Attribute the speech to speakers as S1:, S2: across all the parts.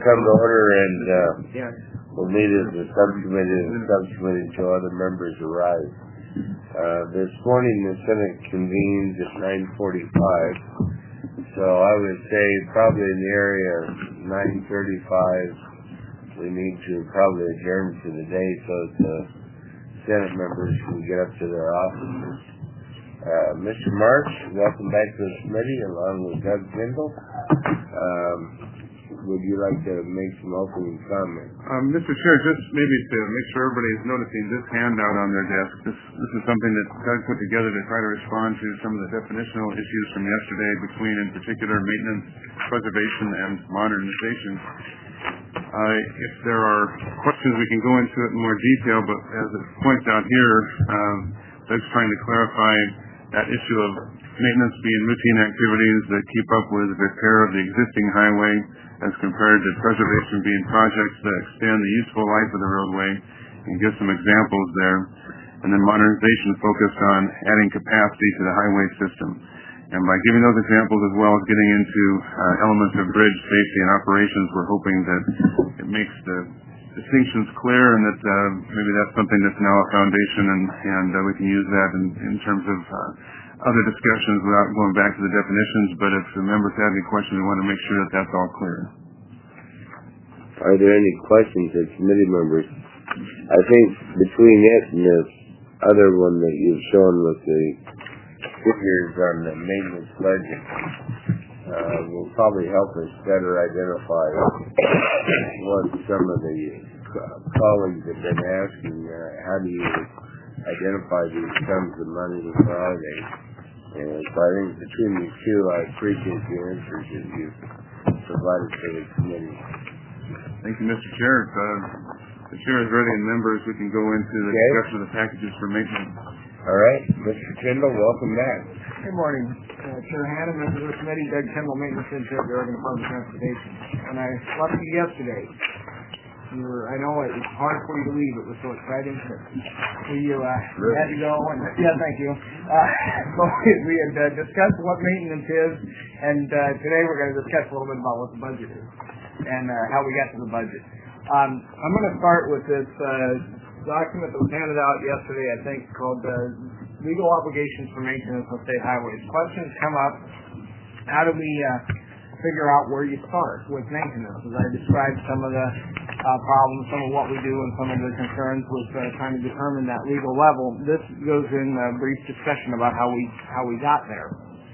S1: come to order, and we'll meet as a subcommittee until other members arrive. This morning the Senate convenes at 9:45, so I would say probably in the area of 9:35 we need to probably adjourn for the day so that the Senate members can get up to their offices. Mr. March, welcome back to the committee along with Doug Kendall. Would you like to make some opening comments?
S2: Mr. Chair, just maybe to make sure everybody is noticing this handout on their desk. This is something that Doug put together to try to respond to some of the definitional issues from yesterday between, in particular, maintenance, preservation, and modernization. If there are questions, we can go into it in more detail, but as it points out here, Doug's trying to clarify that issue of maintenance being routine activities that keep up with repair of the existing highway as compared to preservation being projects that extend the useful life of the roadway, and give some examples there. And then modernization focused on adding capacity to the highway system. And by giving those examples as well as getting into elements of bridge safety and operations, we're hoping that it makes the distinctions clear and that maybe that's something that's now a foundation and we can use that in terms of other discussions without going back to the definitions. But if the members have any questions, we want to make sure that that's all clear.
S1: Are there any questions of committee members? I think between it and this other one that you've shown with the figures on the maintenance budget will probably help us better identify what some of the colleagues have been asking. How do you identify these sums of money? Where are they? And so I think between these two, I appreciate the answers that you've provided for the committee.
S2: Thank you, Mr. Chair. If the Chair is ready and members, we can go into the discussion of the packages for maintenance.
S1: All right. Mr. Kendall, welcome back.
S3: Good morning. Chair Hanna, members of the committee, Doug Kendall, Maintenance Intern at the Oregon Department of Transportation. When I left you yesterday, I know it was hard for you to leave. It was so exciting. You had to go. Thank you. So we had discussed what maintenance is, and today we're going to discuss a little bit about what the budget is and how we got to the budget. I'm going to start with this document that was handed out yesterday, I think, called Legal Obligations for Maintenance on State Highways. Questions come up. How do we figure out where you start with maintenance? As I described some of the problems, some of what we do, and some of the concerns with trying to determine that legal level. This goes in a brief discussion about how we got there.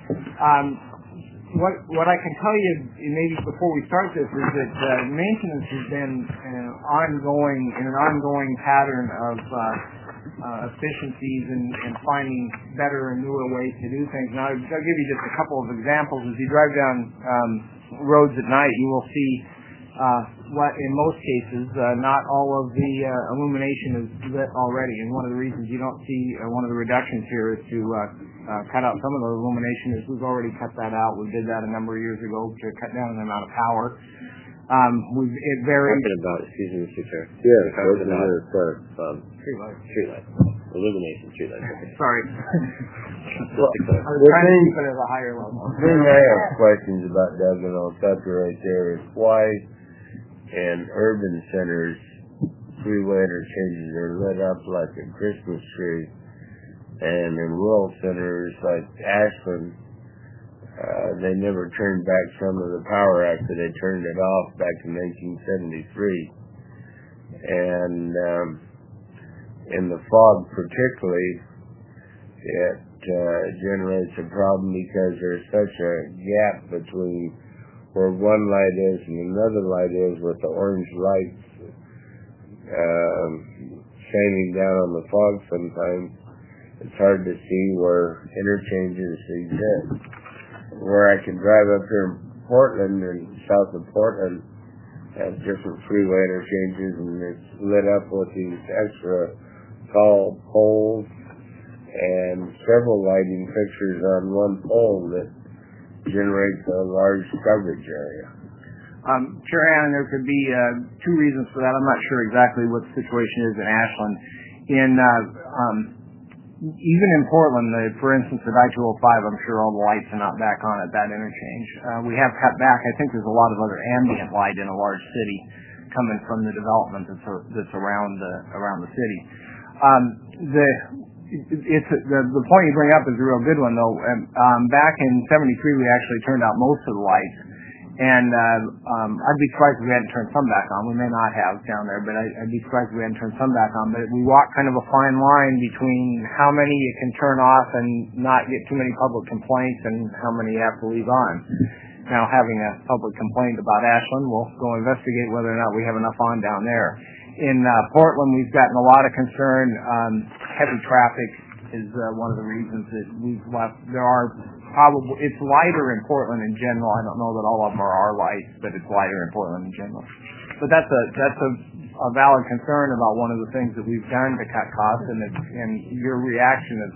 S3: What I can tell you, maybe before we start this, is that maintenance has been in an ongoing pattern of efficiencies and finding better and newer ways to do things. Now, I'll give you just a couple of examples. As you drive down roads at night, you will see what, in most cases, not all of the illumination is lit already. And one of the reasons you don't see one of the reductions here is to cut out some of the illumination. Is we've already cut that out. We did that a number of years ago to cut down the amount of power. It varies.
S4: Talking about, excuse me, Mr. Chair.
S1: Yes,
S4: talking about street lights. Illumination, street lights. Okay.
S3: Sorry.
S1: Well,
S3: I was trying to keep it at a higher level.
S1: The thing I have questions about, Doug, and I'll stop you right there, is why in urban centers freeway interchanges are lit up like a Christmas tree, and in rural centers like Ashland, they never turned back some of the power after they turned it off back in 1973. And in the fog particularly, it generates a problem because there's such a gap between where one light is and another light is, with the orange lights shining down on the fog sometimes. It's hard to see where interchanges exist. Where I can drive up here in Portland and south of Portland have different freeway interchanges, and it's lit up with these extra tall poles and several lighting fixtures on one pole that generates a large coverage area.
S3: Chair Hannon, there could be two reasons for that. I'm not sure exactly what the situation is in Ashland. In even in Portland, for instance, at I-205, I'm sure all the lights are not back on at that interchange. We have cut back. I think there's a lot of other ambient light in a large city coming from the development that's around the city. The point you bring up is a real good one, though. Back in '73, we actually turned out most of the lights, and I'd be surprised if we hadn't turned some back on. We may not have down there, but I'd be surprised if we hadn't turned some back on. But we walk kind of a fine line between how many you can turn off and not get too many public complaints, and how many you have to leave on. Now, having a public complaint about Ashland, we'll go investigate whether or not we have enough on down there. In Portland, we've gotten a lot of concern. Heavy traffic is one of the reasons that we've left. It's lighter in Portland in general. I don't know that all of them are our lights, but it's lighter in Portland in general. But that's a valid concern about one of the things that we've done to cut costs, and your reaction is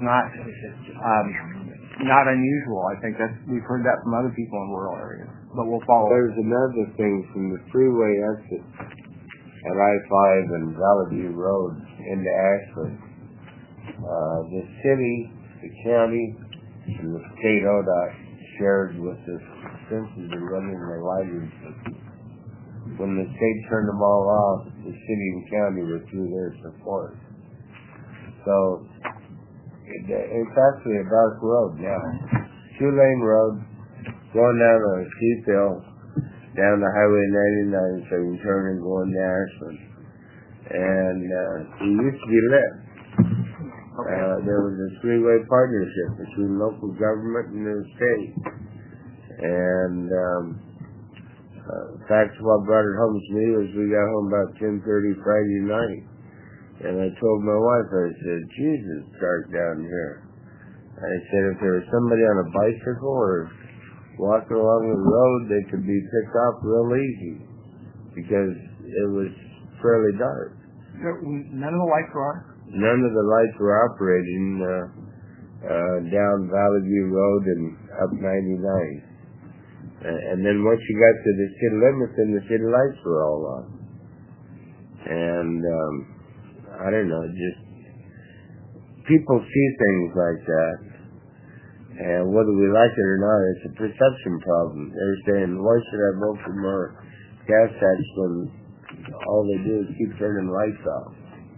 S3: not unusual. I think we've heard that from other people in rural areas, but we'll follow.
S1: There's another thing from the freeway exit at I-5 and Valley View Road into Ashland. The city, the county, and the state ODOT shared with us since we've been running the lighting system. When the state turned them all off, the city and county withdrew their support. So it's actually a dark road now. 2-lane road, going down on a steep hill, down to Highway 99, so you can turn and go into Ashland. And it used to be lit. There was a three-way partnership between local government and the state. And in fact, what brought it home to me was we got home about 10:30 Friday night. And I told my wife, I said, Jesus, it's dark down here. I said, if there was somebody on a bicycle or walking along the road, they could be picked up real easy because it was fairly dark.
S3: None of the lights were on?
S1: None of the lights were operating down Valley View Road and up 99. And then once you got to the city limits, then the city lights were all on. And I don't know, just people see things like that, and whether we like it or not, it's a perception problem. They're saying, why should I vote for more gas tax when all they do is keep turning lights off?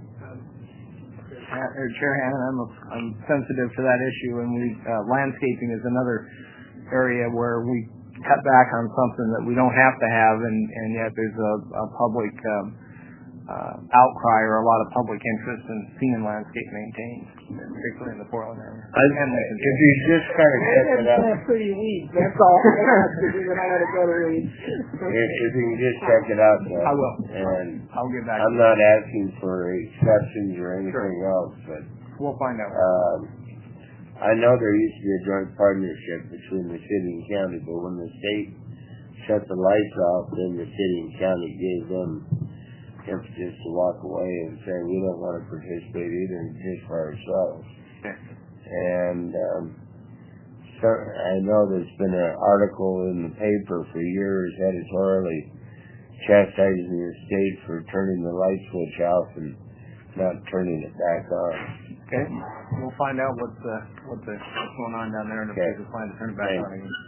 S3: Chair Hannon, I'm sensitive to that issue, and landscaping is another area where we cut back on something that we don't have to have, and yet there's a public outcry or a lot of public interest in seeing landscape maintained, particularly in the Portland area.
S1: If you just kind of check it out.
S5: That's pretty weak, that's all. Then I gotta go to read.
S1: If you can just check it out,
S3: I will.
S1: And
S3: I'll get back
S1: I'm
S3: to you.
S1: not asking for exceptions or anything else, but
S3: We'll find out.
S1: I know there used to be a joint partnership between the city and county, but when the state shut the lights off, then the city and county gave them emphasis to walk away and say we don't want to participate either, just for ourselves.
S3: Okay.
S1: And so I know there's been an article in the paper for years editorially chastising the state for turning the light switch off and not turning it back on.
S3: Okay. We'll find out what's going on down there, and if we can find to turn it back on again.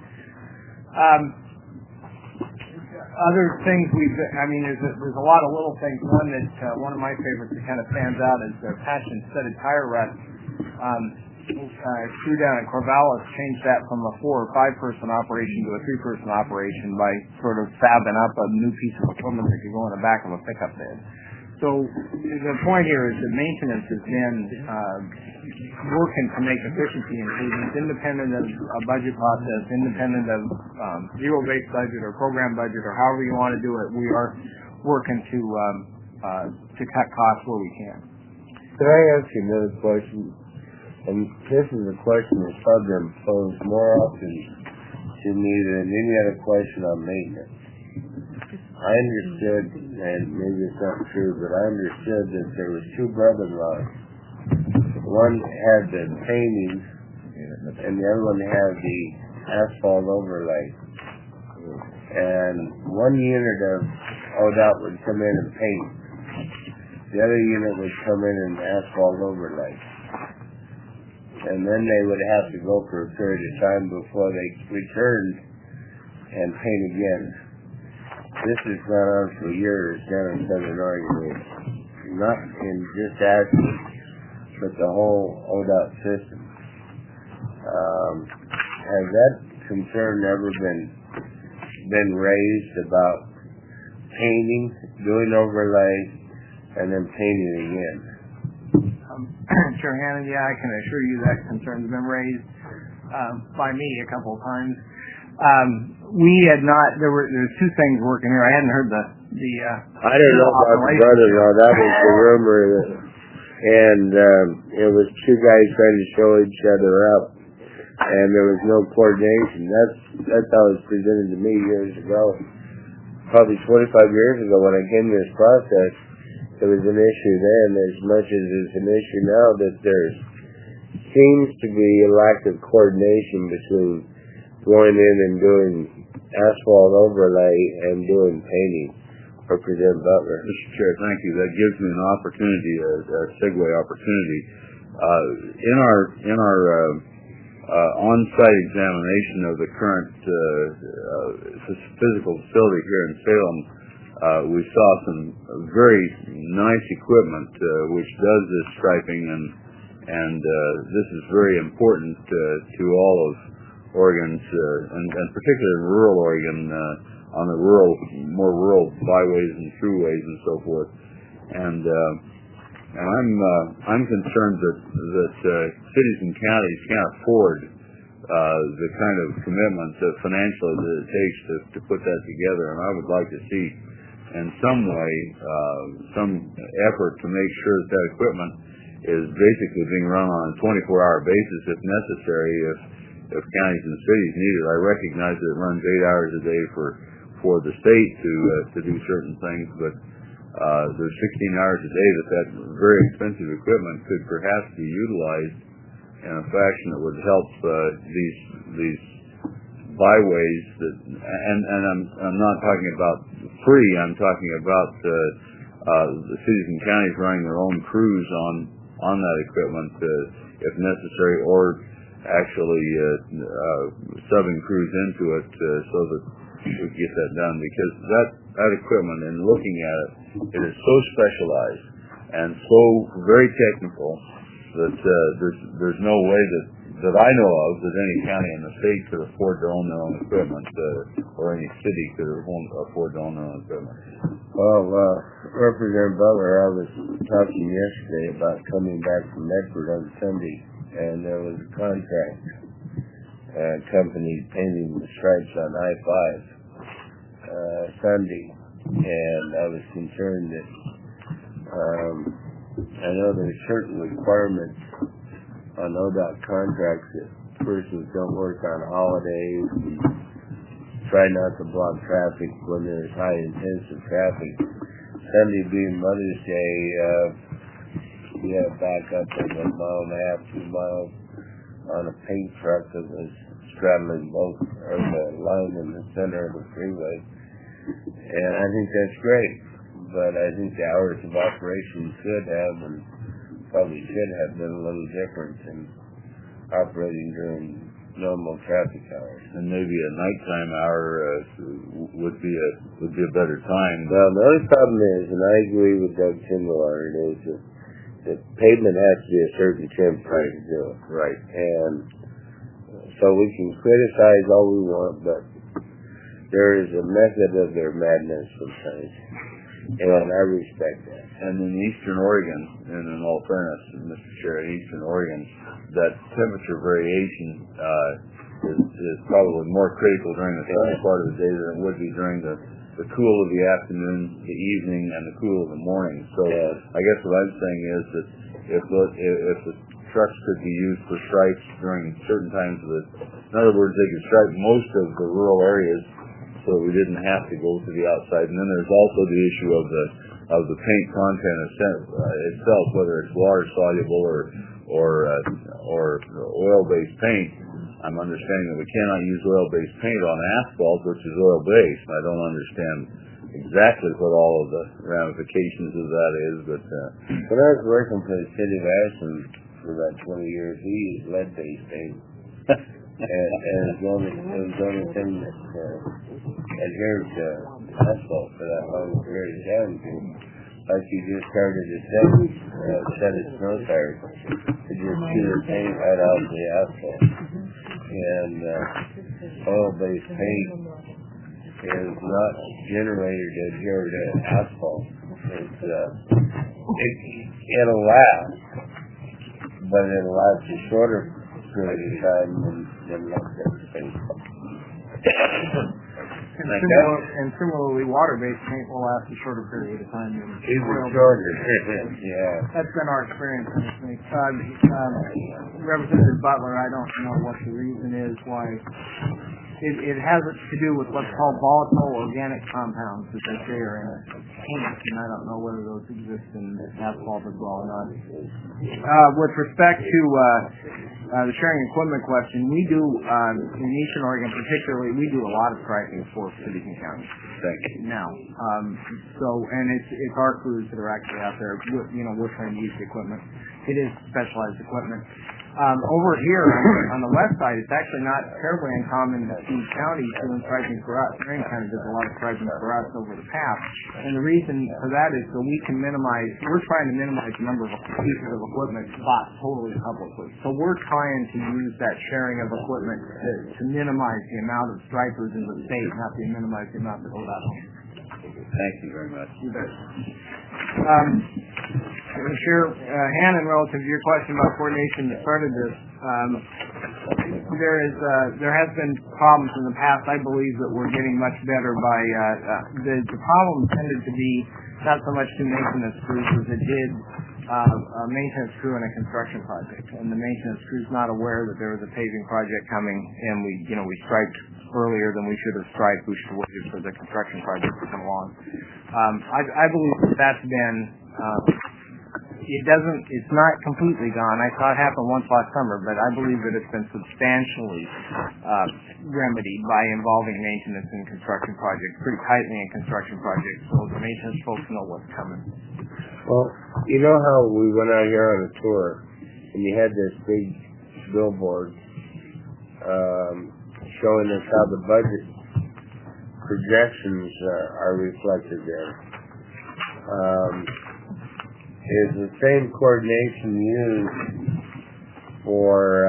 S3: Other things there's a lot of little things. One of my favorites that kind of stands out is the Passion studded tire rut. Crew down at Corvallis changed that from a 4 or 5 person operation to a 3-person operation by sort of fabbing up a new piece of equipment that could go in the back of a pickup bed. So the point here is that maintenance has been working to make efficiency improvements independent of a budget process, independent of zero-based budget or program budget or however you want to do it. We are working to cut costs where we can.
S1: Can I ask you another question? And this is a question that's probably been posed more often to me than any other question on maintenance. I understood, and maybe it's not true, but I understood that there were 2 brother-in-laws. One had the painting, and the other one had the asphalt overlay. And one unit of ODOT would come in and paint. The other unit would come in and asphalt overlay. and then they would have to go for a period of time before they returned and paint again. This has gone on for years down in Southern Oregon. Not in just Ashland, but the whole ODOT system. Has that concern ever been raised about painting, doing overlay, and then painting again?
S3: Chair Hannon, yeah, I can assure you that concern's been raised by me a couple of times. We had not. There's two things working here. I hadn't heard the.
S1: I don't know about the brother-in-law. That was the rumor, and it was two guys trying to show each other up, and there was no coordination. That's how it was presented to me years ago, probably 25 years ago when I came to this process. There was an issue then as much as it's an issue now that there seems to be a lack of coordination between going in and doing asphalt overlay and doing painting. Representative Butler.
S6: Mr. Chair, thank you. That gives me an opportunity, a segue opportunity. In our on-site examination of the current physical facility here in Salem, we saw some very nice equipment which does this striping, and this is very important to all of Oregon's, and particularly rural Oregon, on the more rural byways and throughways and so forth. And I'm concerned that cities and counties can't afford the kind of commitment financially that it takes to put that together. And I would like to see, in some way, some effort to make sure that equipment is basically being run on a 24-hour basis if necessary, if counties and cities need it. I recognize that it runs 8 hours a day for the state to do certain things, but there's 16 hours a day that very expensive equipment could perhaps be utilized in a fashion that would help these byways and I'm not talking about free. I'm talking about the cities and counties running their own crews on that equipment if necessary, or actually subbing crews into it so that we get that done, because that equipment, in looking at it, it is so specialized and so very technical that there's no way that I know of that any county in the state could afford to own their own equipment, or any city could afford to own their own equipment.
S1: Well, Representative Butler, I was talking yesterday about coming back from Medford on Sunday, and there was a contract company painting the stripes on I-5 Sunday, and I was concerned that I know there's certain requirements on ODOT contracts that persons don't work on holidays, and try not to block traffic when there's high intensive traffic. Sunday being Mother's Day, we had back up of 1.5 miles, 2 miles on a paint truck that was straddling the line in the center of the freeway. And I think that's great, but I think the hours of operation should have, and probably should have, been a little different in operating during normal traffic hours.
S6: And maybe a nighttime hour would be a better time.
S1: Well, the only problem is, and I agree with Doug Timberline, is that pavement has to be a certain temperature to do it.
S6: Right.
S1: And so we can criticize all we want, but there is a method of their madness sometimes, and I respect that.
S6: And in Eastern Oregon, and in all fairness, Mr. Chair, in Eastern Oregon, that temperature variation is probably more critical during the sunny part of the day than it would be during the cool of the afternoon, the evening, and the cool of the morning. So I guess what I'm saying is that if the trucks could be used for stripes during certain times of the, in other words, they could stripe most of the rural areas so we didn't have to go to the outside. And then there's also the issue of the paint content itself, whether it's water soluble or oil-based paint. I'm understanding that we cannot use oil-based paint on asphalt, which is oil-based. I don't understand exactly what all of the ramifications of that is, but
S1: when I was working for the city of Ashland, for about 20 years. He used lead-based paint. and it was the only thing that adhered to asphalt for that long period of time. Like you just started to set his snow tires, to just shoot the paint right off the asphalt. And oil-based paint is not generated to adhere to asphalt. It'll last, but it'll last a shorter period of time than lead-based paint.
S3: And similarly, water-based paint will last a shorter period of time than
S1: even shorter. Yeah.
S3: That's been our experience. Representative Butler, I don't know what the reason is why. It has to do with what's called volatile organic compounds that they say are in it. And I don't know whether those exist in asphalt as well or not. With respect to the sharing equipment question, we do, in Eastern Oregon particularly, we do a lot of striping for cities and counties.
S6: Thank you.
S3: Now, and it's our crews that are actually out there. We're trying to use the equipment. It is specialized equipment. Over here on the west side, it's actually not terribly uncommon to see counties doing striping for us. Marion County does a lot of striping for us over the path. And the reason for that is so we're trying to minimize the number of pieces of equipment bought totally publicly. So we're trying to use that sharing of equipment to minimize the amount of stripers in the state, not to minimize the amount that go out home.
S6: Thank you very much.
S3: You bet. Hannon, relative to your question about coordination that started this, there has been problems in the past. I believe that we're getting much better by the problem tended to be not so much to maintenance crews as it did a maintenance crew in a construction project, and the maintenance crew's not aware that there was a paving project coming, and we striped earlier than we should have striped. We should have waited for the construction project to come along. I believe that's been. It's not completely gone. I saw it happen once last summer, but I believe that it's been substantially remedied by involving maintenance in construction projects, pretty tightly in construction projects, so the maintenance folks know what's coming.
S1: Well, you know how we went out here on a tour, and you had this big billboard showing us how the budget projections are reflected there. Is the same coordination used for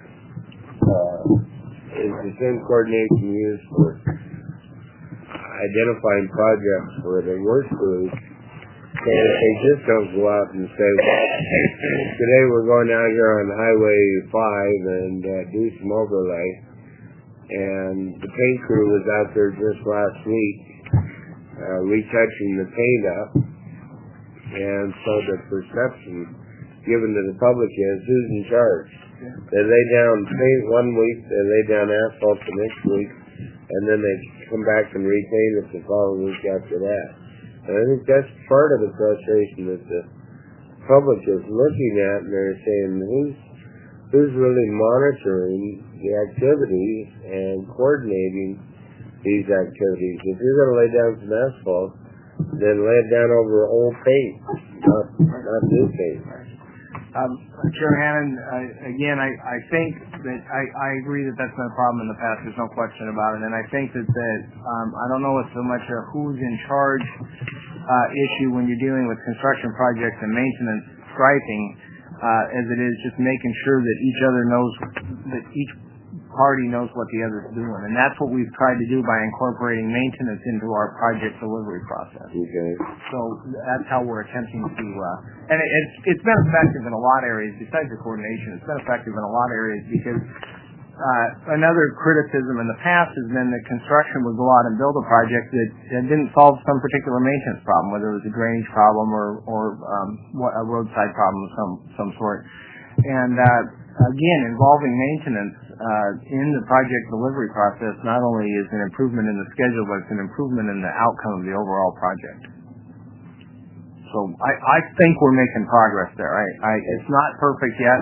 S1: identifying projects where there were crews, so that they just don't go out and say, today we're going out here on Highway 5 and do some overlay, and the paint crew was out there just last week retouching the paint up. And so the perception given to the public is who's in charge. They lay down paint one week, they lay down asphalt the next week, and then they come back and repaint it the following week after that. And I think that's part of the frustration that the public is looking at, and they're saying who's really monitoring the activities and coordinating these activities. If you're going to lay down some asphalt, then lay it down over old paint, not new paint.
S3: Chair Hannon, again, I think that I agree that that's been a problem in the past. There's no question about it. And I think that I don't know it's so much a who's in charge issue when you're dealing with construction projects and maintenance striping as it is just making sure that each other knows, that each party knows what the other's doing. And that's what we've tried to do by incorporating maintenance into our project delivery process.
S1: Okay.
S3: So that's how we're attempting to, and it's been effective in a lot of areas besides the coordination. It's been effective in a lot of areas because another criticism in the past has been that construction would go out and build a project that didn't solve some particular maintenance problem, whether it was a drainage problem or a roadside problem of some sort. And again, involving maintenance in the project delivery process not only is an improvement in the schedule, but it's an improvement in the outcome of the overall project. So I think we're making progress there. It's not perfect yet.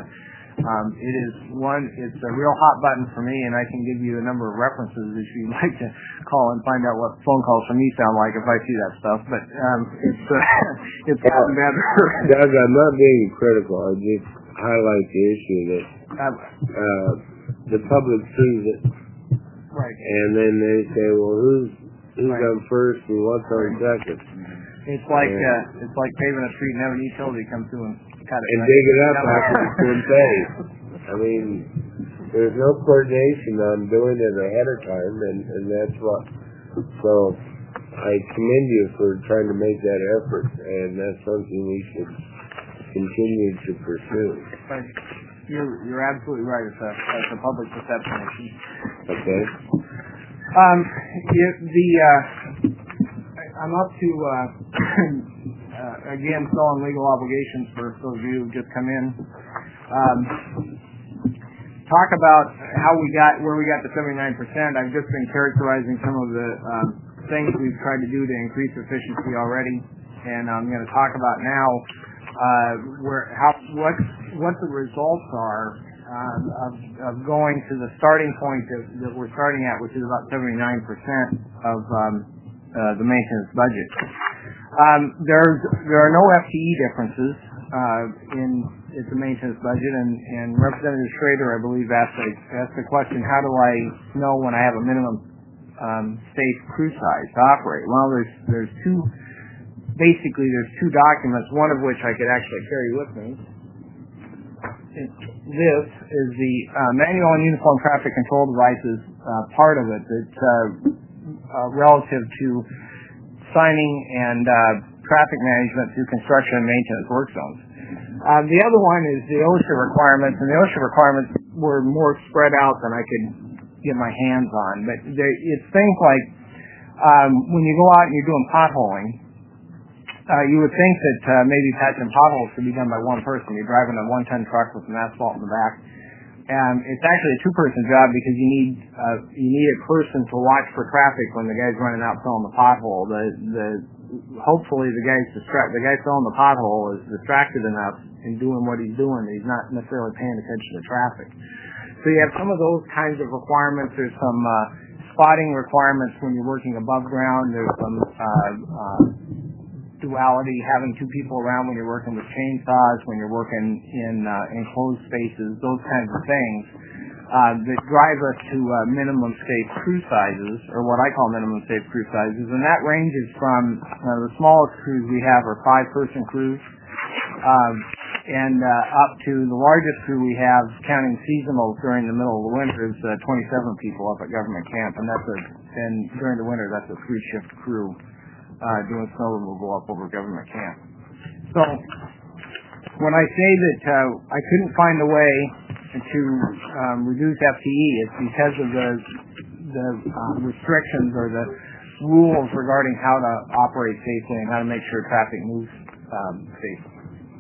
S3: It's a real hot button for me, and I can give you a number of references if you'd like to call and find out what phone calls from me sound like if I see that stuff. But it's gotten better.
S1: Doug, I'm not being critical. highlight the issue that the public sees it,
S3: Right.
S1: and then they say, well, who's on first and what's on second?
S3: It's like paving a street and having a utility come through and cut it.
S1: And dig it up after it's been paved. I mean, there's no coordination on doing it ahead of time, and that's what. So I commend you for trying to make that effort, and that's something we should continue to pursue.
S3: Right. You're absolutely right. It's a public perception issue.
S1: Okay.
S3: I'm up to again still on legal obligations for those of you who just come in. Talk about where we got to 79%. I've just been characterizing some of the things we've tried to do to increase efficiency already, and I'm going to talk about now what the results are of going to the starting point that we're starting at, which is about 79% of the maintenance budget. There are no FTE differences in the maintenance budget, and Representative Schrader, I believe, asked the question, how do I know when I have a minimum safe crew size to operate? Well, there's two documents, one of which I could actually carry with me. This is the Manual on Uniform Traffic Control Devices part of it that's relative to signing and traffic management through construction and maintenance work zones. The other one is the OSHA requirements, and the OSHA requirements were more spread out than I could get my hands on. But it's things like when you go out and you're doing potholing, you would think that maybe patching potholes could be done by one person. You're driving a 1-ton truck with some asphalt in the back. It's actually a two-person job because you need a person to watch for traffic when the guy's running out filling the pothole. Hopefully the guy filling the pothole is distracted enough in doing what he's doing that he's not necessarily paying attention to traffic. So you have some of those kinds of requirements. There's some spotting requirements when you're working above ground. There's some duality, having two people around when you're working with chainsaws, when you're working in enclosed spaces, those kinds of things that drive us to minimum safe crew sizes, or what I call minimum safe crew sizes, and that ranges from the smallest crews we have are 5-person crews, and up to the largest crew we have, counting seasonals during the middle of the winter, is 27 people up at Government Camp, and during the winter that's a 3-shift crew. Doing snow removal up over Government Camp. So when I say that I couldn't find a way to reduce FTE, it's because of the restrictions or the rules regarding how to operate safely and how to make sure traffic moves safely.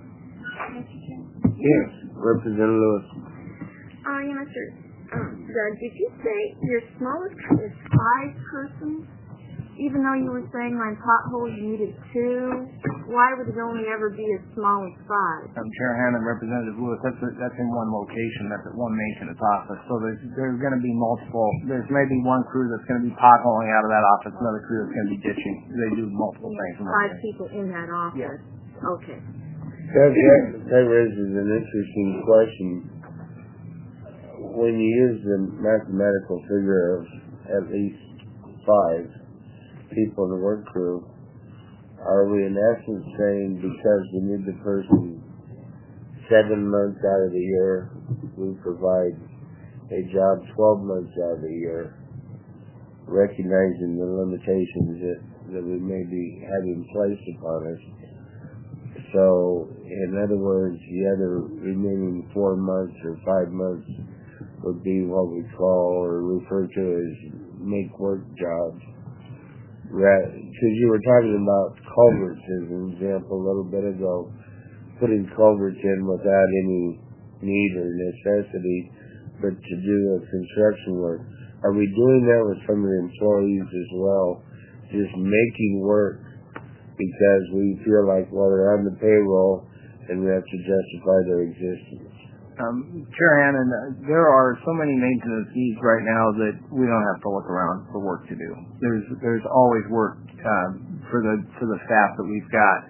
S1: Yes, Representative Lewis.
S5: Mr. Doug, did you say your smallest crew is 5 persons? Even though you were saying on potholes you needed 2, why would it only ever be as small as 5?
S3: Chair Hannon, Representative Lewis, that's in one location. That's at one maintenance office. So there's going to be multiple. There's maybe one crew that's going to be potholing out of that office, another crew that's going to be ditching. They do multiple things.
S5: 5 people in that office.
S3: Yes.
S5: Okay.
S1: That raises an interesting question. When you use the mathematical figure of at least 5 people in the work crew, are we in essence saying because we need the person 7 months out of the year, we provide a job 12 months out of the year, recognizing the limitations that we may be having placed upon us? So, in other words, the other remaining 4 months or 5 months would be what we call or refer to as make work jobs. Because you were talking about culverts as an example a little bit ago, putting culverts in without any need or necessity, but to do a construction work. Are we doing that with some of the employees as well, just making work because we feel like, well, they're on the payroll and we have to justify their existence?
S3: Chair Hannon, there are so many maintenance needs right now that we don't have to look around for work to do. There's always work for the staff that we've got.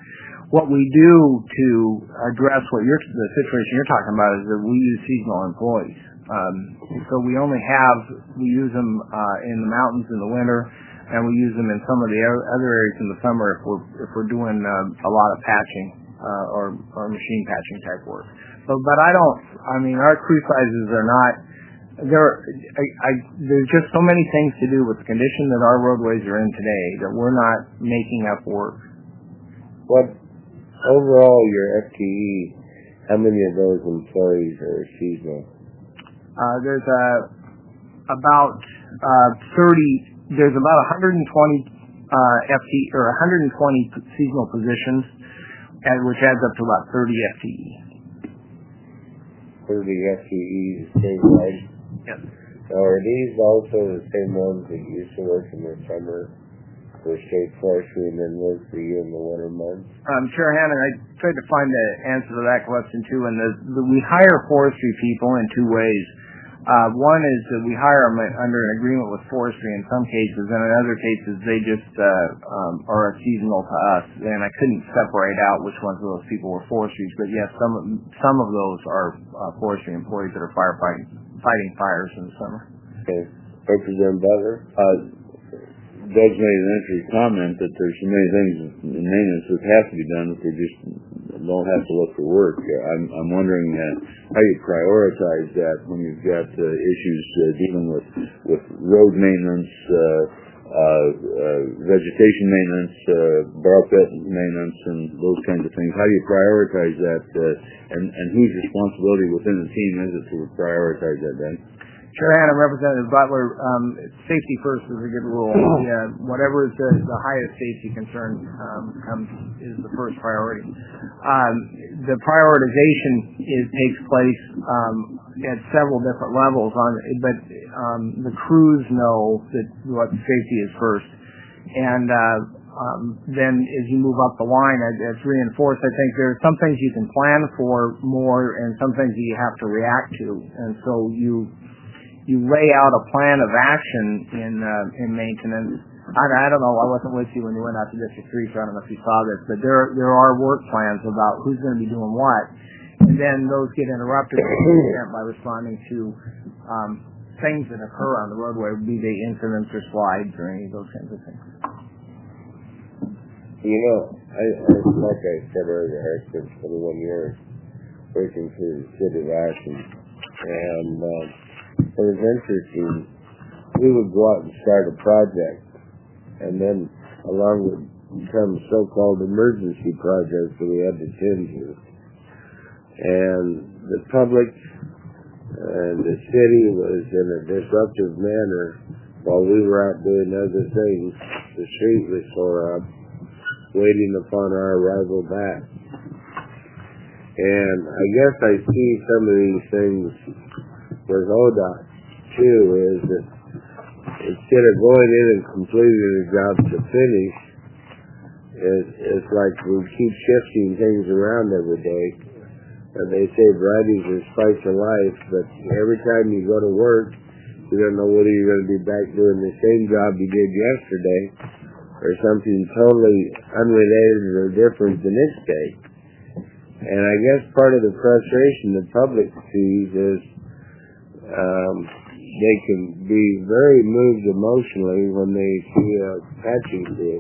S3: what we do to address the situation you're talking about is that we use seasonal employees. So we use them in the mountains in the winter, and we use them in some of the other areas in the summer if we're doing a lot of patching or machine patching type work. But our crew sizes are not. There's just so many things to do with the condition that our roadways are in today that we're not making up work.
S1: What overall your FTE? How many of those employees are seasonal?
S3: There's about 30. There's about 120 FTE or 120 seasonal positions, which adds up to about 30 FTE.
S1: 30 FTEs statewide.
S3: Yes.
S1: Now, are these also the same ones that used to work in the summer for state forestry and then work for you in the winter months?
S3: Chair Hannon, I tried to find the answer to that question too, and we hire forestry people in two ways. One is that we hire them under an agreement with forestry in some cases, and in other cases they just are seasonal to us. And I couldn't separate out which ones of those people were forestries, but yes, some of those are forestry employees that are fighting fires in the summer.
S1: Okay. Representative Butler?
S6: Doug's made an interesting comment that there's so many things in maintenance that have to be done that they just don't have to look for work. I'm wondering how you prioritize that when you've got issues dealing with road maintenance, vegetation maintenance, borrow pit maintenance, and those kinds of things. How do you prioritize that, and whose responsibility within the team is it to prioritize that, Ben?
S3: Chair Hannon, Representative Butler, safety first is a good rule. Whatever is the highest safety concern is the first priority. The prioritization takes place at several different levels, but the crews know that what safety is first. And then as you move up the line, it's reinforced. I think there are some things you can plan for more and some things you have to react to. And so you lay out a plan of action in maintenance. I don't know, I wasn't with you when you went out to District 3, so I don't know if you saw this, but there are work plans about who's going to be doing what, and then those get interrupted by responding to things that occur on the roadway, be they incidents or slides or any of those kinds of things.
S1: You know, like I said earlier, I spent 21 years working for the city of Ashland, and it was interesting. We would go out and start a project, and then along would come so-called emergency projects that we had to tend to. And the public and the city was in a disruptive manner while we were out doing other things. The street was tore up, waiting upon our arrival back. And I guess I see some of these things with ODOT too, is that instead of going in and completing the job to finish, it's like we keep shifting things around every day. And they say varieties are spice of life, but every time you go to work, you don't know whether you're going to be back doing the same job you did yesterday or something totally unrelated or different the next day. And I guess part of the frustration the public sees is they can be very moved emotionally when they see a patching crew.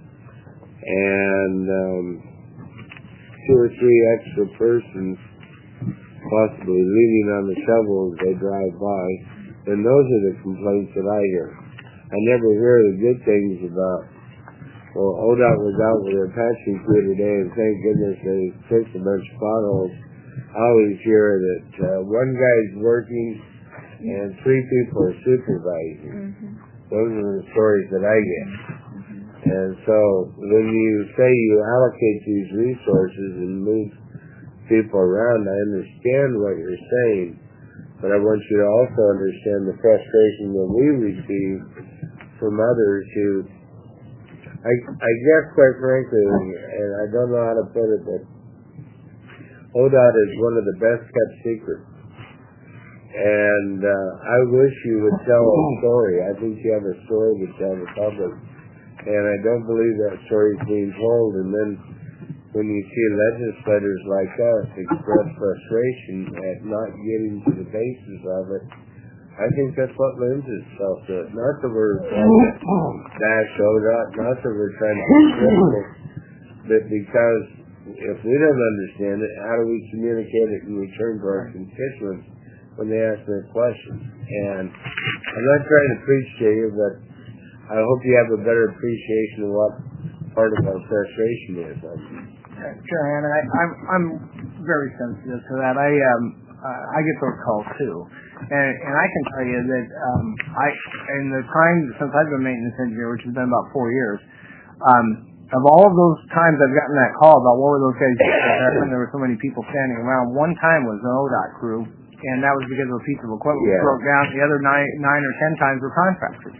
S1: And 2 or 3 extra persons possibly leaning on the shovel as they drive by. And those are the complaints that I hear. I never hear the good things about, well, ODOT was out with their patching crew today, and thank goodness they fixed a bunch of potholes. I always hear that one guy's working and 3 people are supervising. Mm-hmm. Those are the stories that I get. Mm-hmm. And so when you say you allocate these resources and move people around, I understand what you're saying, but I want you to also understand the frustration that we receive from others who, I guess quite frankly, and I don't know how to put it, but ODOT is one of the best kept secrets. And I wish you would tell a story. I think you have a story to tell the public. And I don't believe that story is being told. And then when you see legislators like us express frustration at not getting to the basis of it, I think that's what lends itself to it. Not that we're trying to bash ODOT, not that we're trying to be critical, but because if we don't understand it, how do we communicate it in return to our constituents when they ask their questions? And I'm not trying to preach to you, but I hope you have a better appreciation of what part of our frustration is.
S3: Sure, Hannah, I'm very sensitive to that. I get those calls too, and I can tell you that in the time since I've been maintenance engineer, which has been about 4 years, of all of those times I've gotten that call about what were those guys doing when there were so many people standing around, one time was an ODOT crew, and that was because of a piece of equipment that broke down. The other nine or 10 times were contractors.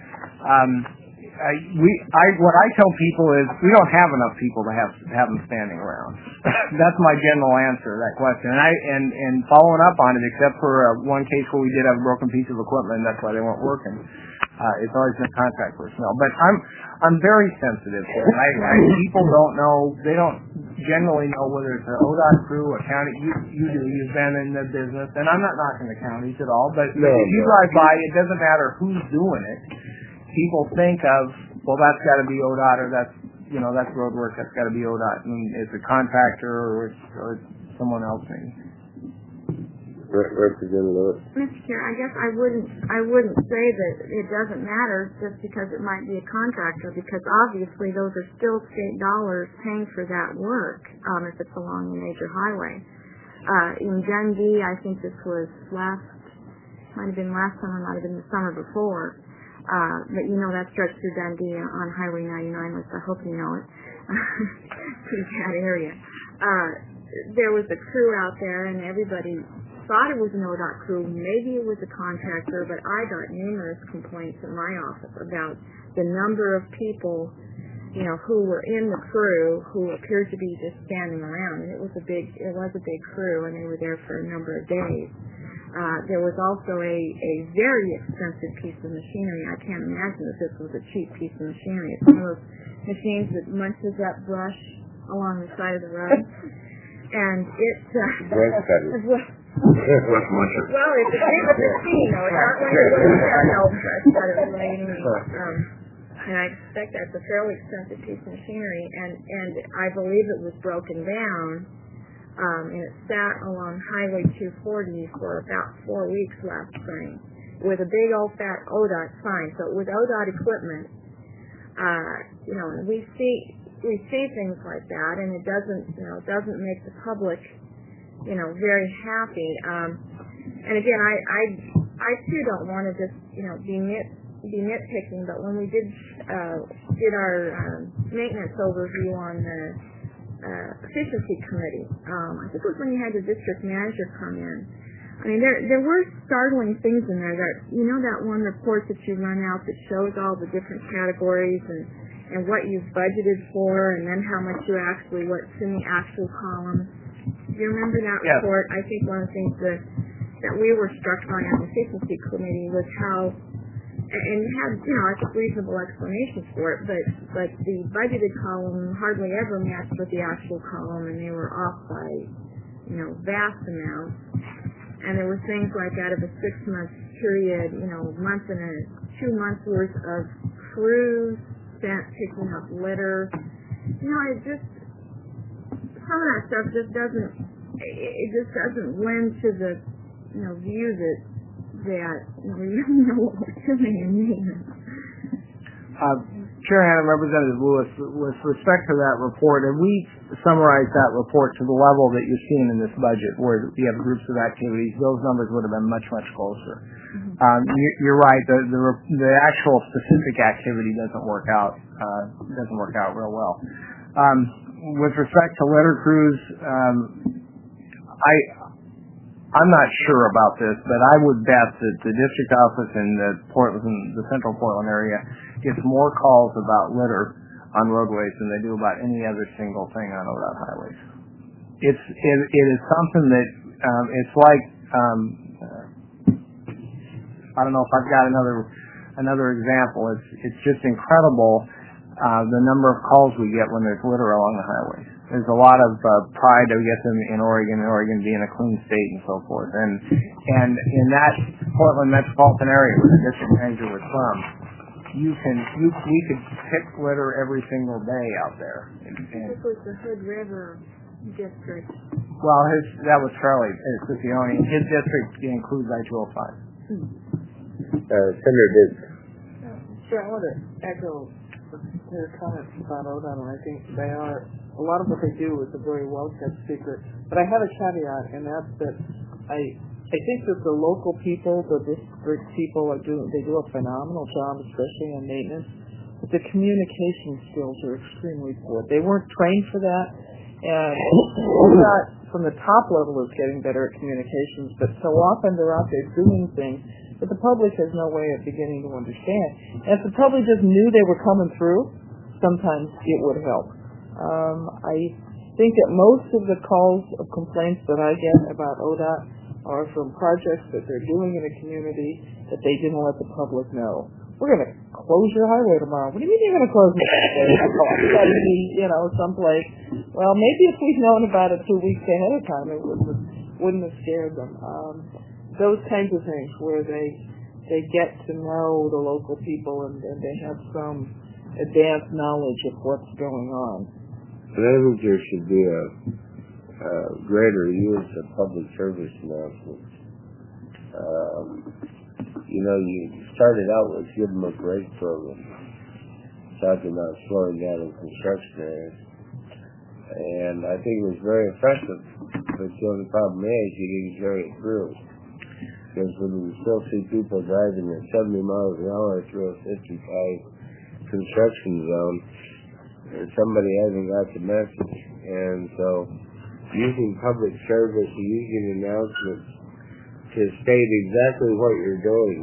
S3: What I tell people is we don't have enough people to have them standing around. That's my general answer to that question. And following up on it, except for one case where we did have a broken piece of equipment, and that's why they weren't working. It's always been contract personnel. But I'm very sensitive to it. People don't know. They don't generally know whether it's an ODOT crew, a county. You do. You've been in the business, and I'm not knocking the counties at all. But if you drive by, it doesn't matter who's doing it. People think of, well, that's got to be ODOT, or that's road work. That's got to be ODOT, and it's a contractor or it's someone else maybe.
S1: Representative.
S5: Mr. Chair, I guess I wouldn't say that it doesn't matter just because it might be a contractor, because obviously those are still state dollars paying for that work if it's along a major highway. In Dundee, I think this was might have been last summer, might have been the summer before. But that stretch through Dundee on Highway 99, which I hope you know it. Pretty bad area. There was a crew out there, and everybody thought it was an ODOT crew. Maybe it was a contractor, but I got numerous complaints in my office about the number of people, who were in the crew who appeared to be just standing around. And it was a big crew, and they were there for a number of days. There was also a very expensive piece of machinery. I can't imagine that this was a cheap piece of machinery. It's one of those machines that munches up brush along the side of the road. And it's well, it's a big machine, though. It's not one of those brush, but it was and I expect that's a fairly expensive piece of machinery. And I believe it was broken down. And it sat along Highway 240 for about 4 weeks last spring with a big old fat ODOT sign. So it was ODOT equipment. And we see things like that, and it doesn't make the public, very happy. And again, I too don't want to just, be nitpicking, but when we did our maintenance overview on the efficiency committee. I think it was when you had the district manager come in. I mean, there were startling things in there. That one report that you run out that shows all the different categories and what you've budgeted for, and then how much what's in the actual column. Do you remember that report? I think one of the things that we were struck by on the efficiency committee was how. And you had, I think, reasonable explanations for it, but the budgeted column hardly ever matched with the actual column, and they were off by, vast amounts. And there were things like out of a 6-month period, a month and 2 months worth of crews spent picking up litter. It just, some of that stuff just doesn't lend to the, view that we really know what we're doing in maintenance.
S3: Chair Hannah, Representative Lewis, with respect to that report, and we summarized that report to the level that you're seeing in this budget, where we have groups of activities, those numbers would have been much, much closer. You're right. The actual specific activity doesn't work out real well. With respect to litter crews, I'm not sure about this, but I would bet that the district office in the central Portland area gets more calls about litter on roadways than they do about any other single thing on ODOT highways. It is something that it's like I don't know if I've got another example. It's just incredible the number of calls we get when there's litter along the highways. There's a lot of pride that we get them in Oregon being a clean state and so forth. And in that Portland metropolitan area where the district manager was from, we could pick litter every single day out there.
S5: This was the Hood River district.
S3: Well, that was Charlie Siccioni. His district includes I-205.
S1: Senator Dix.
S7: Sure, I want to echo your comments about ODOT, and I think they are, a lot of what they do is a very well-kept secret. But I have a caveat, and that's that I think that the local people, the district people, they do a phenomenal job, especially on maintenance. But the communication skills are extremely poor. They weren't trained for that, and ODOT from the top level is getting better at communications, but so often they're out there doing things that the public has no way of beginning to understand. And if the public just knew they were coming through, sometimes it would help. I think that most of the calls of complaints that I get about ODOT are from projects that they're doing in a community that they didn't let the public know. We're going to close your highway tomorrow. What do you mean you're going to close my highway? Someplace. Well, maybe if we'd known about it 2 weeks ahead of time, it wouldn't have scared them. Those kinds of things where they get to know the local people and they have some advanced knowledge of what's going on.
S1: And I think there should be a greater use of public service announcements. You started out with Give 'em a Break program, talking about slowing down in construction areas. And I think it was very effective, but the only problem is you didn't carry it through. Because when you still see people driving at 70 miles an hour through a 55 construction zone, somebody hasn't got the message. And so using public service and using announcements to state exactly what you're doing,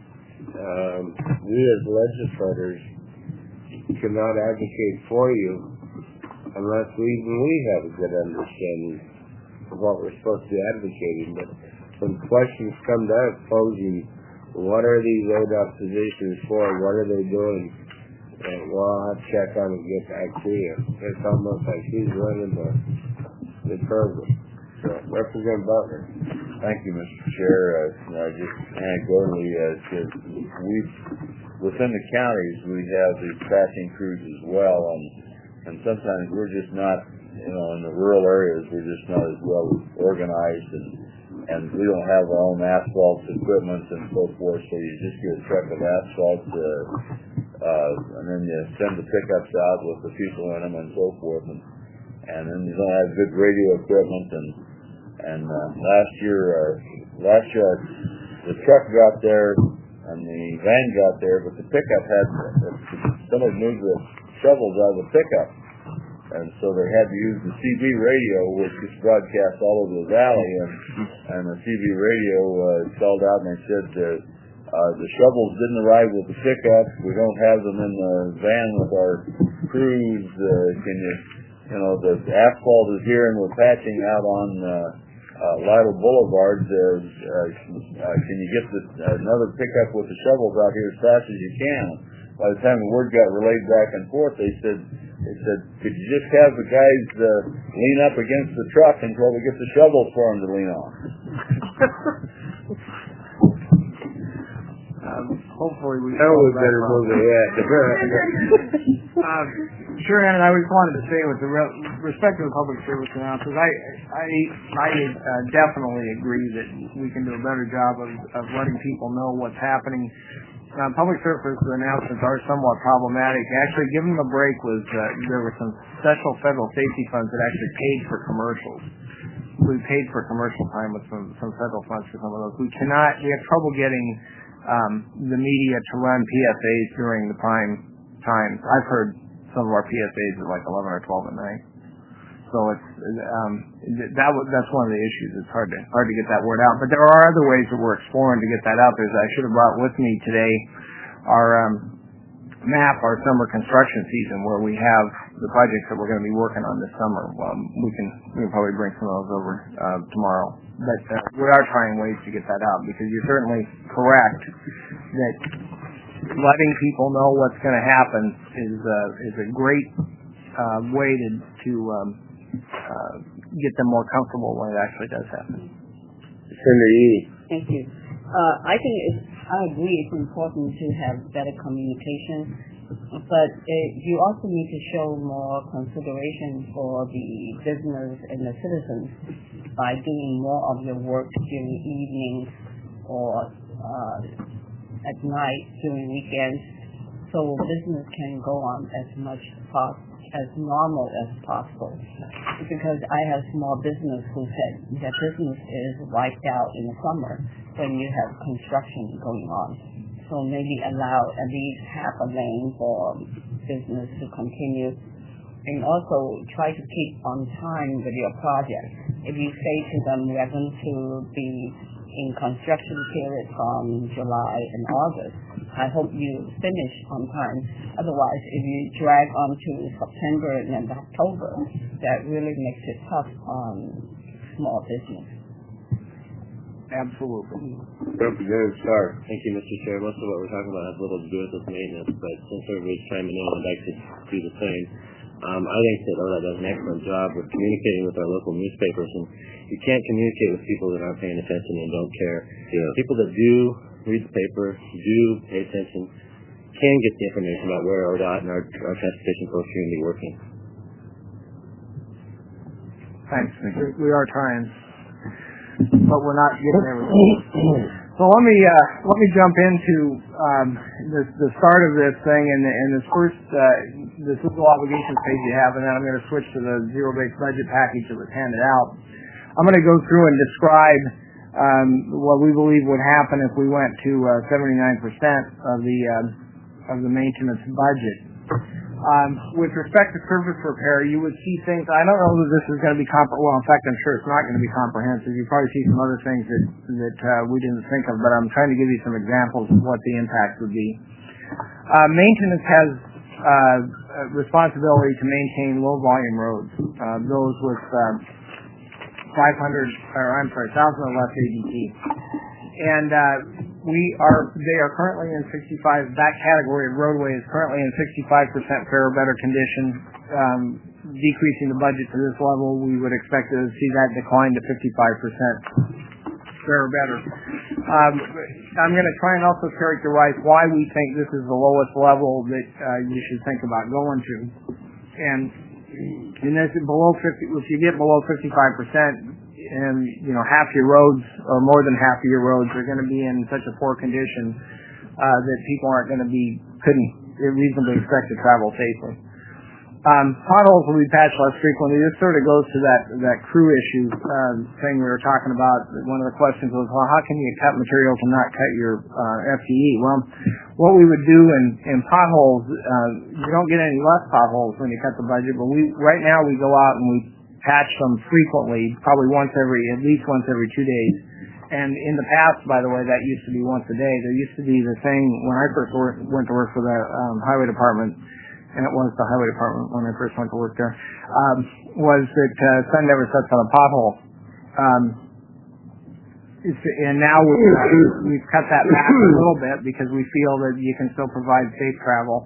S1: we as legislators cannot advocate for you unless we have a good understanding of what we're supposed to be advocating. But when questions come to us posing, what are these ODOT positions for? What are they doing? And I'll have to check on it and get back to you. It's almost like he's running the program. So, Representative Butler.
S6: Thank you, Mr. Chair. Just anecdotally, within the counties, we have these patching crews as well, and sometimes we're just not, in the rural areas, we're just not as well organized, and we don't have our own asphalt equipment and so forth, so you just get a truck of asphalt, and then you send the pickups out with the people in them and so forth, and then you don't have good radio equipment, and last year the truck got there and the van got there, but the pickup somebody moved the shovels out of the pickup, and so they had to use the CB radio, which is broadcast all over the valley, and the CB radio called out and they said the shovels didn't arrive with the pickup. We don't have them in the van with our crews. Can you, the asphalt is here and we're patching out on Lytle Boulevard. Can you get another pickup with the shovels out here as fast as you can? By the time the word got relayed back and forth, they said, could you just have the guys lean up against the truck until we get the shovels for them to lean on?
S3: Hopefully we
S1: better move ahead.
S3: Sure, and I just wanted to say with respect to the public service announcements, I definitely agree that we can do a better job of letting people know what's happening. Public service announcements are somewhat problematic. Actually, Give 'em a Break there were some special federal safety funds that actually paid for commercials. We paid for commercial time with some federal funds for some of those. We have trouble getting the media to run PSAs during the prime times. I've heard some of our PSAs at like 11 or 12 at night. So that's one of the issues. It's hard to get that word out. But there are other ways that we're exploring to get that out there. I should have brought with me today our map, our summer construction season, where we have the projects that we're going to be working on this summer. We can probably bring some of those over tomorrow. But we are trying ways to get that out, because you're certainly correct that letting people know what's going to happen is a great way to get them more comfortable when it actually does happen.
S1: Senator Yee.
S8: Thank you. I agree it's important to have better communication, but you also need to show more consideration for the business and the citizens by doing more of your work during evenings or at night during weekends, so business can go on as normal as possible. Because I have small business who said that business is wiped out in the summer when you have construction going on. So maybe allow at least half a lane for business to continue. And also try to keep on time with your project. If you say to them we are going to be in construction period from July and August, I hope you finish on time. Otherwise, if you drag on to September and then October, that really makes it tough on small business.
S3: Absolutely.
S1: Representative Starr.
S4: Thank you, Mr. Chair. Most of what we're talking about has little to do with this maintenance, but since everybody's chiming in, I'd like to do the same. I think that ODOT does an excellent job of communicating with our local newspapers, and you can't communicate with people that aren't paying attention and don't care.
S1: Yeah.
S4: People that do read the paper, do pay attention, can get the information about where ODOT and our transportation folks are going to be working.
S3: Thanks. We are trying, but we're not getting everything. So let me jump into the start of this thing and this first this legal obligations page you have, and then I'm going to switch to the zero-based budget package that was handed out. I'm going to go through and describe what we believe would happen if we went to 79% of the maintenance budget. With respect to surface repair, you would see things. I don't know that this is going to be well, in fact, I'm sure it's not going to be comprehensive. You probably see some other things that we didn't think of, but I'm trying to give you some examples of what the impact would be. Maintenance has responsibility to maintain low volume roads, those with 1,000 or less ADT. And they are currently in 65, that category of roadway is currently in 65% fair or better condition, decreasing the budget to this level. We would expect to see that decline to 55% fair or better. I'm going to try and also characterize why we think this is the lowest level that you should think about going to. And this below 50, if you get below 55%, and half your roads or more than half of your roads are going to be in such a poor condition that people couldn't reasonably expect to travel safely. Potholes will be patched less frequently. This sort of goes to that crew issue thing we were talking about. One of the questions was, well, how can you cut material to not cut your FTE? Well, what we would do in potholes, you don't get any less potholes when you cut the budget, but right now we go out and we patch them frequently, probably at least once every 2 days. And in the past, by the way, that used to be once a day. There used to be the thing when I first went to work for the highway department, and it was the highway department when I first went to work there, was that sun never sets on a pothole. And now we've cut that back a little bit because we feel that you can still provide safe travel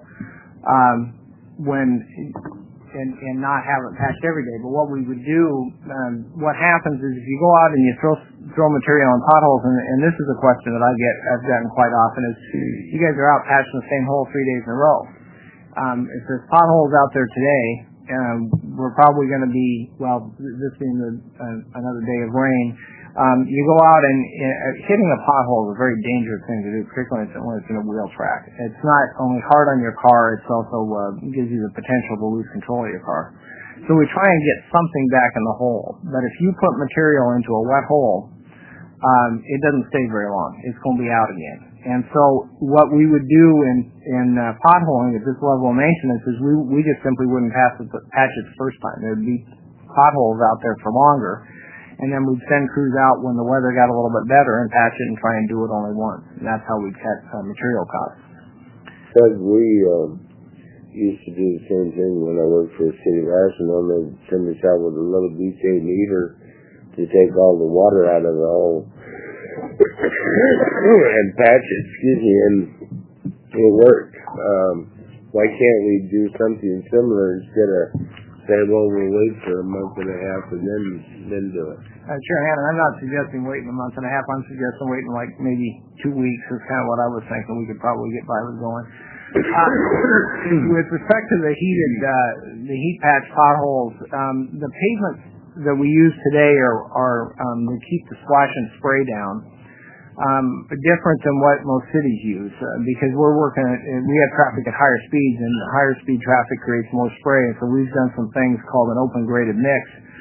S3: and not have it patched every day. But what we would do, what happens is if you go out and you throw material on potholes, and this is a question that I've gotten quite often, is you guys are out patching the same hole 3 days in a row. If there's potholes out there today, we're probably going to be, this being another day of rain, you go out and hitting a pothole is a very dangerous thing to do, particularly when it's in a wheel track. It's not only hard on your car, it's also gives you the potential to lose control of your car. So we try and get something back in the hole. But if you put material into a wet hole, it doesn't stay very long. It's going to be out again. And so what we would do in potholing at this level of maintenance is we just simply wouldn't patch it the first time. There would be potholes out there for longer. And then we'd send crews out when the weather got a little bit better and patch it and try and do it only once. And that's how we'd cut material costs.
S1: Because we used to do the same thing when I worked for the city of Arsenal. They'd send us out with a little butane meter to take all the water out of the hole and patch it, it worked. Why can't we do something similar instead of say, well, we'll wait for a month and a half and then do it?
S3: Chair Hannon, I'm not suggesting waiting a month and a half. I'm suggesting waiting like maybe 2 weeks is kind of what I was thinking. We could probably get by with going. With respect to the heat patch potholes, the pavements that we use today are to keep the splash and spray down. Different than what most cities use because we have traffic at higher speeds, and higher speed traffic creates more spray. And so we've done some things called an open graded mix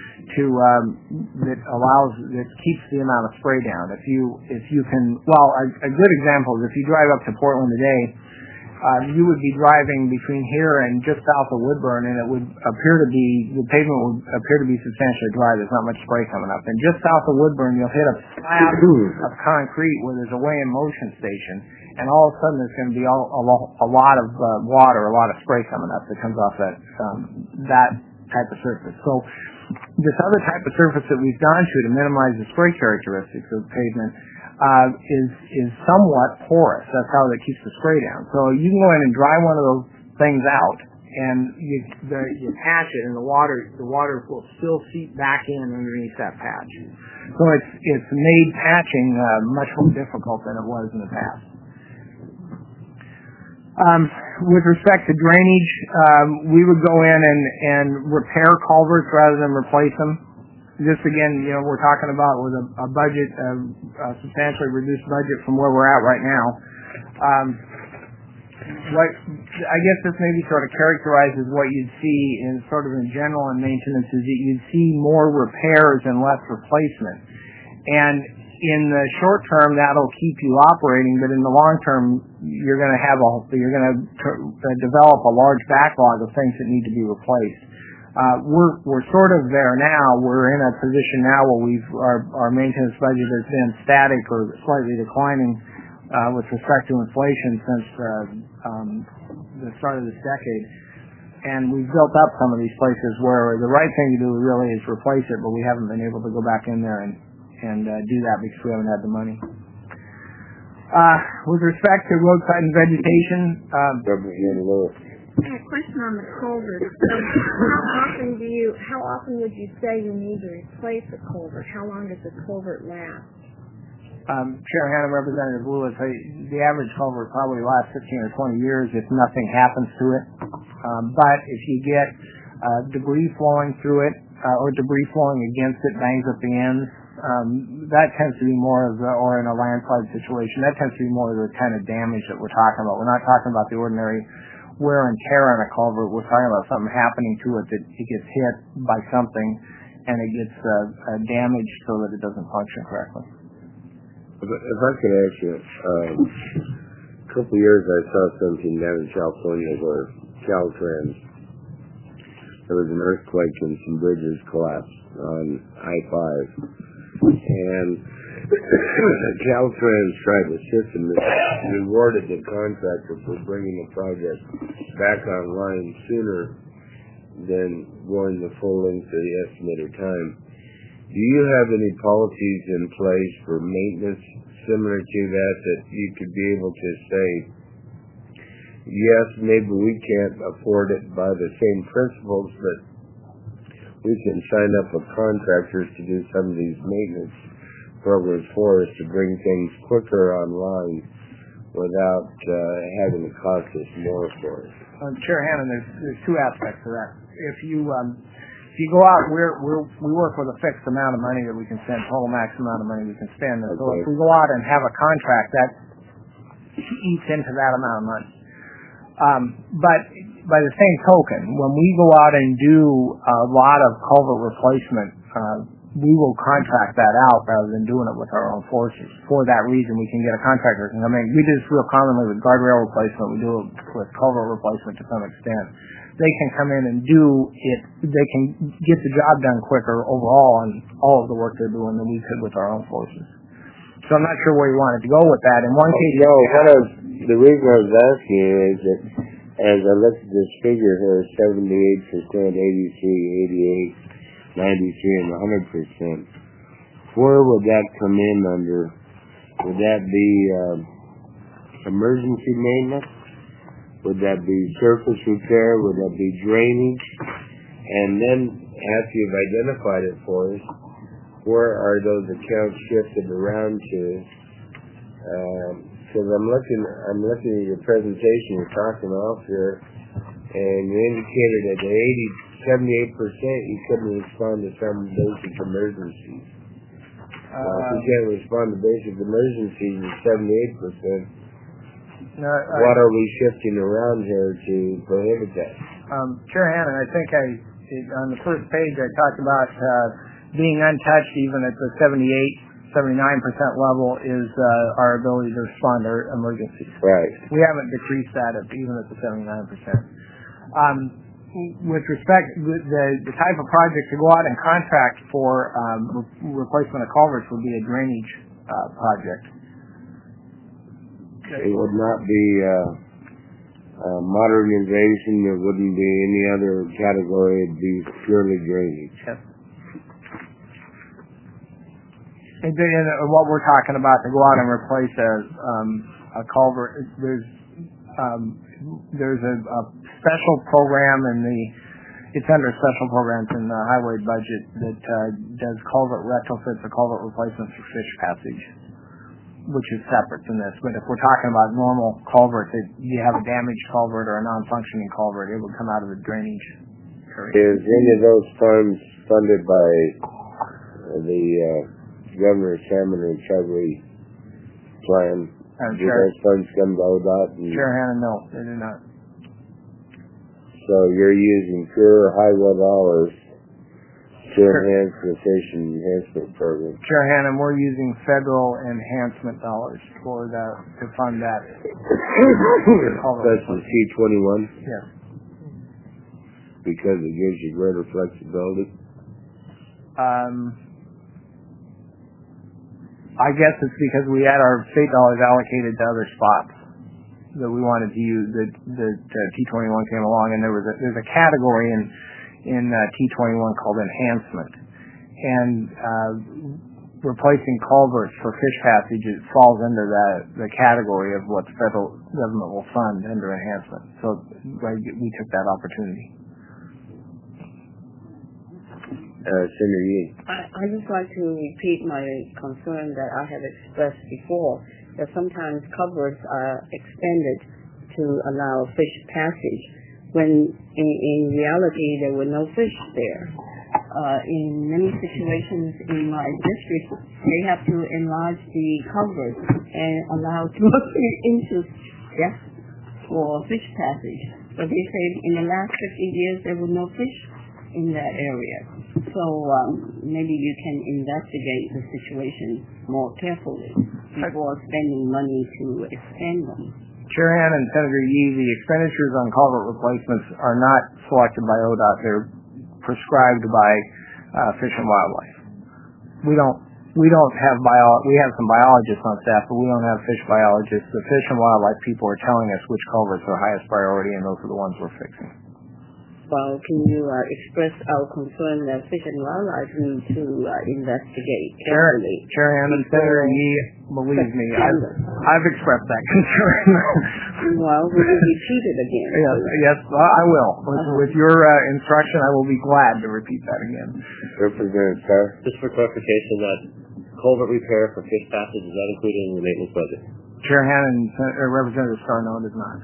S3: that keeps the amount of spray down. If you can, a good example is if you drive up to Portland today, you would be driving between here and just south of Woodburn, and the pavement would appear to be substantially dry. There's not much spray coming up. And just south of Woodburn, you'll hit a slab of concrete where there's a weigh and motion station, and all of a sudden there's going to be a lot of water, a lot of spray coming up that comes off that type of surface. So this other type of surface that we've gone to minimize the spray characteristics of the pavement is somewhat porous. That's how it keeps the spray down. So you can go in and dry one of those things out, and you patch it, and the water will still seep back in underneath that patch. So it's made patching much more difficult than it was in the past. With respect to drainage, we would go in and repair culverts rather than replace them. This again, we're talking about with a budget, a substantially reduced budget from where we're at right now. What I guess this maybe sort of characterizes what you'd see in general in maintenance is that you'd see more repairs and less replacement. And in the short term, that'll keep you operating, but in the long term, you're going to develop a large backlog of things that need to be replaced. We're sort of there now. We're in a position now where our maintenance budget has been static or slightly declining with respect to inflation since the start of this decade. And we've built up some of these places where the right thing to do really is replace it, but we haven't been able to go back in there and do that because we haven't had the money. With respect to roadside and vegetation,
S5: I have a question on the culvert. How often would you say you need to replace a culvert? How long does a culvert last?
S3: Chair Hannon, Representative Lewis, the average culvert probably lasts 15 or 20 years if nothing happens to it. But if you get debris flowing through it or debris flowing against it, bangs up the ends, that tends to be more of or in a landslide situation, that tends to be more of the kind of damage that we're talking about. We're not talking about the ordinary wear and tear on a culvert. We're talking about something happening to it that it gets hit by something and it gets damaged so that it doesn't function correctly.
S1: If I could ask you, a couple of years I saw something down in California where Caltrans, there was an earthquake and some bridges collapsed on I-5. And Caltrans tried the system that rewarded the contractor for bringing the project back online sooner than going the full length of the estimated time. Do you have any policies in place for maintenance similar to that you could be able to say, yes, maybe we can't afford it by the same principles, but we can sign up with contractors to do some of these maintenance programs for us to bring things quicker online without having to cost us more for it?
S3: Chair Hannon, there's two aspects to that. If you go out, we work with a fixed amount of money that we can spend, total max amount of money we can spend. Okay. So if we go out and have a contract, that eats into that amount of money. But by the same token, when we go out and do a lot of culvert replacement, we will contract that out rather than doing it with our own forces. For that reason, we can get a contractor. I mean, we do this real commonly with guardrail replacement. We do it with culvert replacement to some extent. They can come in and do it. They can get the job done quicker overall on all of the work they're doing than we could with our own forces. So I'm not sure where you wanted to go with that. In one case,
S1: the reason I was asking is that as I looked at this figure here, 78%, 83, 88, 93, and 100%. Where would that come in under? Would that be emergency maintenance? Would that be surface repair? Would that be drainage? And then after you've identified it for us, where are those accounts shifted around to? Because I'm looking at your presentation you're talking off here, and you indicated that the 78% you couldn't respond to some basic emergencies. If you can't respond to basic emergencies at 78%, what are we shifting around here to prohibit that?
S3: Chair Hannon, I think on the first page I talked about being untouched even at the 79% level is our ability to respond to emergencies.
S1: Right.
S3: We haven't decreased that even at the 79%. With respect to the type of project to go out and contract for replacement of culverts would be a drainage project.
S1: It would not be modernization. There wouldn't be any other category. It'd be purely drainage.
S3: Yes. And what we're talking about to go out and replace a culvert, there's a special program it's under special programs in the highway budget that does culvert retrofits or culvert replacements for fish passage, which is separate from this. But if we're talking about normal culverts, you have a damaged culvert or a non-functioning culvert, it would come out of the drainage area.
S1: Is any of those funds funded by the Governor's Salmon Recovery Plan? Do those funds come to ODOT?
S3: Chair Hannon, no, they do not.
S1: So you're using pure highway dollars to enhance the fish enhancement program?
S3: Chair Hannon, we're using federal enhancement dollars for that to fund that.
S1: That's the C-21?
S3: Yes.
S1: Because it gives you greater flexibility?
S3: I guess it's because we had our state dollars allocated to other spots that we wanted to use. The T-21 came along, and there's a category in T-21 called enhancement, and replacing culverts for fish passage falls under the category of what the federal government will fund under enhancement. So we took that opportunity.
S1: Senator Yee.
S8: I just like to repeat my concern that I have expressed before, that sometimes culverts are extended to allow fish passage when in reality there were no fish there. In many situations in my district, they have to enlarge the culvert and allow too much into depth for fish passage. But they say in the last 50 years there were no fish in that area. So maybe you can investigate the situation more carefully before spending money to extend them.
S3: Chair Hannon and Senator Yee, the expenditures on culvert replacements are not selected by ODOT. They're prescribed by Fish and Wildlife. We have some biologists on staff, but we don't have fish biologists. The Fish and Wildlife people are telling us which culverts are highest priority, and those are the ones we're fixing.
S8: Well, can you express our concern that Fish and Wildlife need to investigate carefully?
S3: Chair Hannon, Senator Yee, believe me, I've expressed that concern.
S8: Well, will you repeat it again?
S3: Yes, I will. With your instruction, I will be glad to repeat that again.
S1: Representative Carr.
S4: Just for clarification, that culvert repair for fish passage, is that included in the maintenance budget?
S3: Chair Hannon, Representative Starr, no, it is not.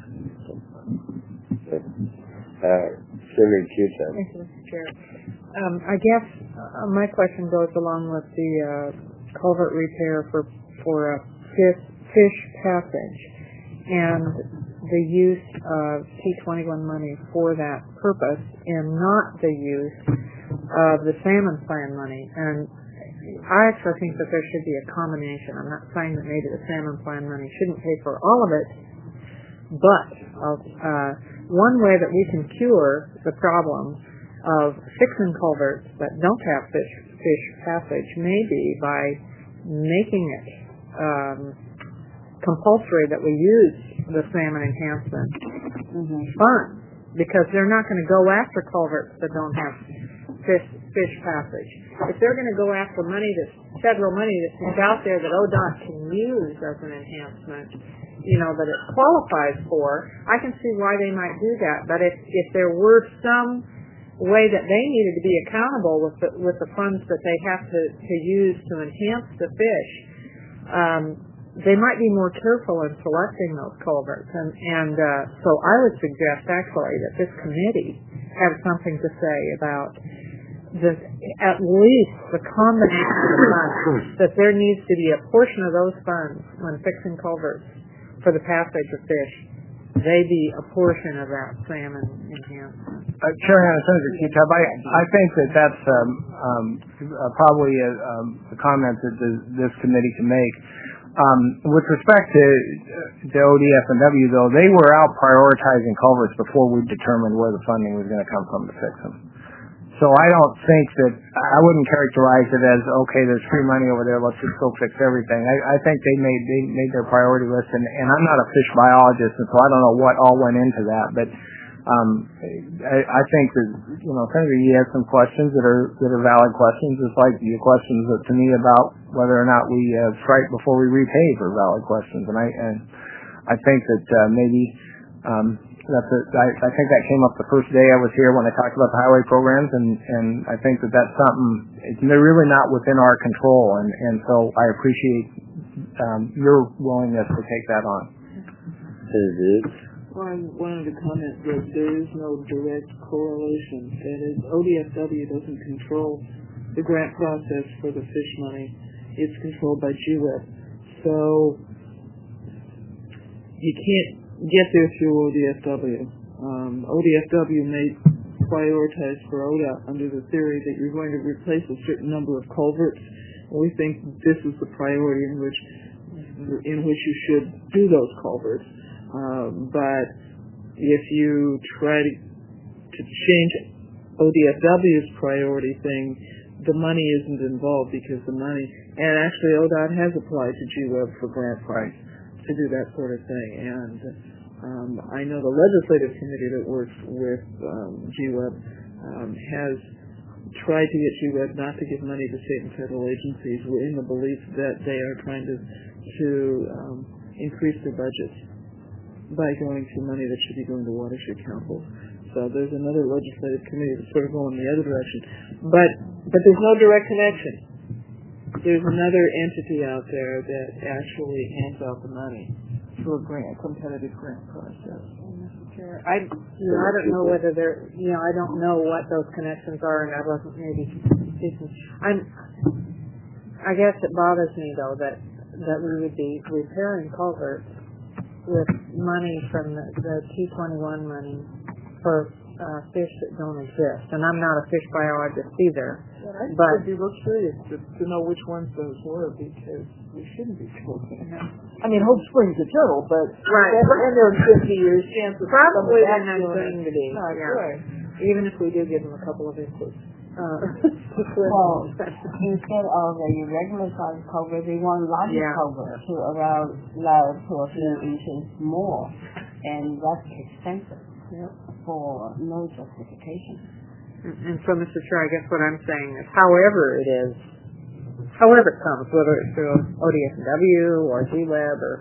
S1: Senator Cusack.
S7: Thank you, Mr. Chair. I guess my question goes along with the culvert repair for fish passage and the use of T-21 money for that purpose and not the use of the salmon plan money. And I actually think that there should be a combination. I'm not saying that maybe the salmon plan money shouldn't pay for all of it, but one way that we can cure the problem of fixing culverts that don't have fish passage may be by making it compulsory that we use the salmon enhancement fund, because they're not going to go after culverts that don't have fish passage. If they're going to go after federal money that's out there that ODOT can use as an enhancement,
S9: that it qualifies for, I can see why they might do that. But if there were some way that they needed to be accountable with the funds that they have to use to enhance the fish, they might be more careful in selecting those culverts. And so I would suggest actually that this committee have something to say about at least the combination of funds, that there needs to be a portion of those funds when fixing culverts for the passage of fish, they be a portion of that salmon enhancement.
S3: Chair Hannah, Senator Q-Tub, I think that's probably a comment that this committee can make. With respect to ODF&W, though, they were out prioritizing culverts before we determined where the funding was going to come from to fix them. So I don't think that, I wouldn't characterize it as, okay, there's free money over there, let's just go fix everything. I think they made their priority list, and I'm not a fish biologist, and so I don't know what all went into that, but I think that, Senator, you have some questions that are valid questions, just like your questions to me about whether or not we strike before we repay are valid questions, and I think that maybe I think that came up the first day I was here when I talked about the highway programs, and I think that that's something, they're really not within our control, and so I appreciate your willingness to take that on.
S7: Well, I wanted to comment that there is no direct correlation. That is, ODFW doesn't control the grant process for the fish money. It's controlled by GWEB. So you can't get there through ODFW. ODFW may prioritize for ODOT under the theory that you're going to replace a certain number of culverts. We think this is the priority in which you should do those culverts. But if you try to change ODFW's priority thing, the money isn't involved because the money, and actually ODOT has applied to GWEB for grant funds to do that sort of thing. And I know the legislative committee that works with GWEB has tried to get GWEB not to give money to state and federal agencies in the belief that they are trying to increase their budgets by going to money that should be going to watershed councils. So there's another legislative committee that's sort of going the other direction. But there's no direct connection. There's another entity out there that actually hands out the money through a competitive grant process.
S9: I don't know whether I don't know what those connections are, and I wasn't maybe speaking. I guess it bothers me though that we would be repairing culverts with money from the T21 money for fish that don't exist. And I'm not a fish biologist either.
S7: Yeah,
S9: but
S7: I'd be real curious to know which ones those were, because we shouldn't be talking about. I mean, Hope Springs are terrible, but
S9: right.
S7: And there are 50 years chances.
S9: Probably they're not going to be.
S7: Yeah.
S9: Even if we do give them a couple of inputs.
S8: Well, instead of a regular size culvert, they want larger culvert to allow to a few inches more, and that's expensive for no justification.
S9: And so, Mr. Chair, I guess what I'm saying is, however it comes, whether it's through ODF&W or GWEB or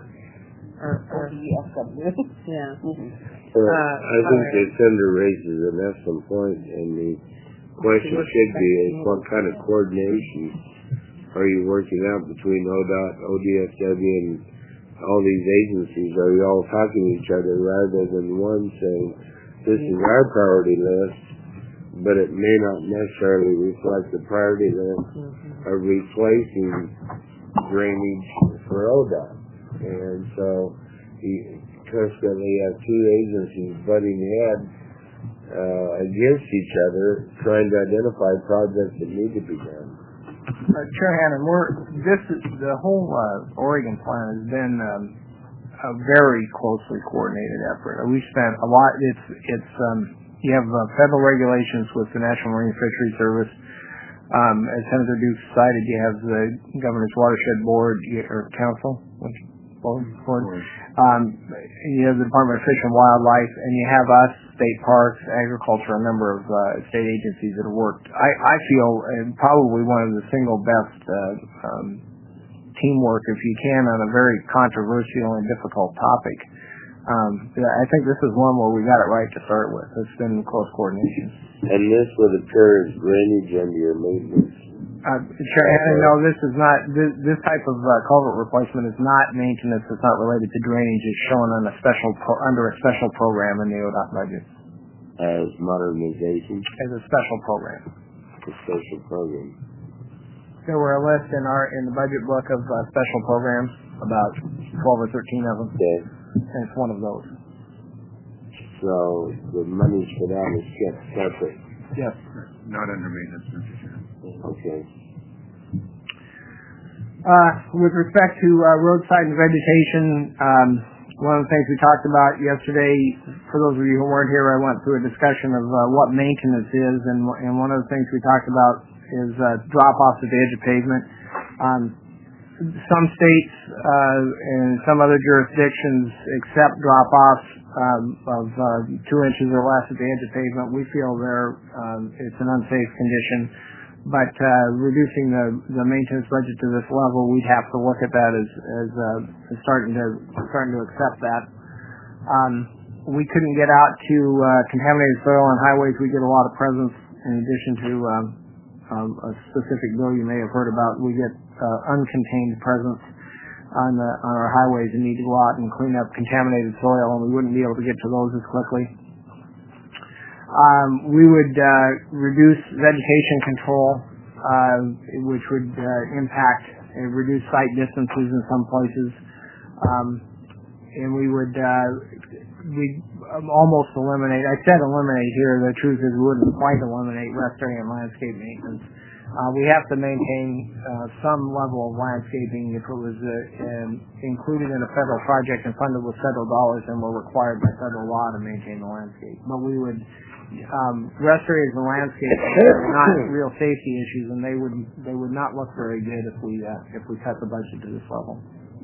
S8: ODFW.
S9: Yeah.
S1: I think the Senator raises an excellent point, and the question should be what kind of coordination are you working out between ODOT, ODFW, and all these agencies? Are you all talking to each other rather than one saying, this is our priority list, but it may not necessarily reflect the priority list of replacing drainage for ODOT? And so you constantly have two agencies butting heads against each other, trying to identify projects that need to be done.
S3: Chair Hannon, the whole Oregon plan has been a very closely coordinated effort. We spent a lot. You have federal regulations with the National Marine Fisheries Service. As Senator Duke cited, you have the Governor's Watershed Board or Council. Board. You have the Department of Fish and Wildlife, and you have us, state parks, agriculture, a number of state agencies that have worked. I feel probably one of the single best teamwork, if you can, on a very controversial and difficult topic. I think this is one where we got it right to start with. It's been close coordination.
S1: And this would appear as drainage under your maintenance.
S3: Chair Hannon, no, this is not. This type of culvert replacement is not maintenance. It's not related to drainage. It's shown on under a special program in the ODOT budget.
S1: As modernization?
S3: As a special program.
S1: A special program.
S3: There were a list in the budget book of special programs, about 12 or 13 of them.
S1: Okay.
S3: And it's one of those.
S1: So the monies for that is kept separate?
S3: Yes.
S2: Not under maintenance, Mr. Chair.
S1: Okay.
S3: With respect to roadside and vegetation, one of the things we talked about yesterday, for those of you who weren't here, I went through a discussion of what maintenance is, and one of the things we talked about is drop-offs at the edge of pavement. Some states and some other jurisdictions accept drop-offs of 2 inches or less at the edge of pavement. We feel it's an unsafe condition, but reducing the maintenance budget to this level, we'd have to look at that as starting to accept that. We couldn't get out to contaminated soil on highways. We get a lot of presents in addition to a specific bill you may have heard about. We get uncontained presents on our highways and need to go out and clean up contaminated soil, and we wouldn't be able to get to those as quickly. We would reduce vegetation control, which would impact and reduce site distances in some places, and we'd almost eliminate. I said eliminate here. The truth is we wouldn't quite eliminate rest area and landscape maintenance. We have to maintain some level of landscaping if it was included in a federal project and funded with federal dollars, and we're required by federal law to maintain the landscape. But we would rest areas and landscape are not real safety issues, and they would not look very good if we cut the budget to this level.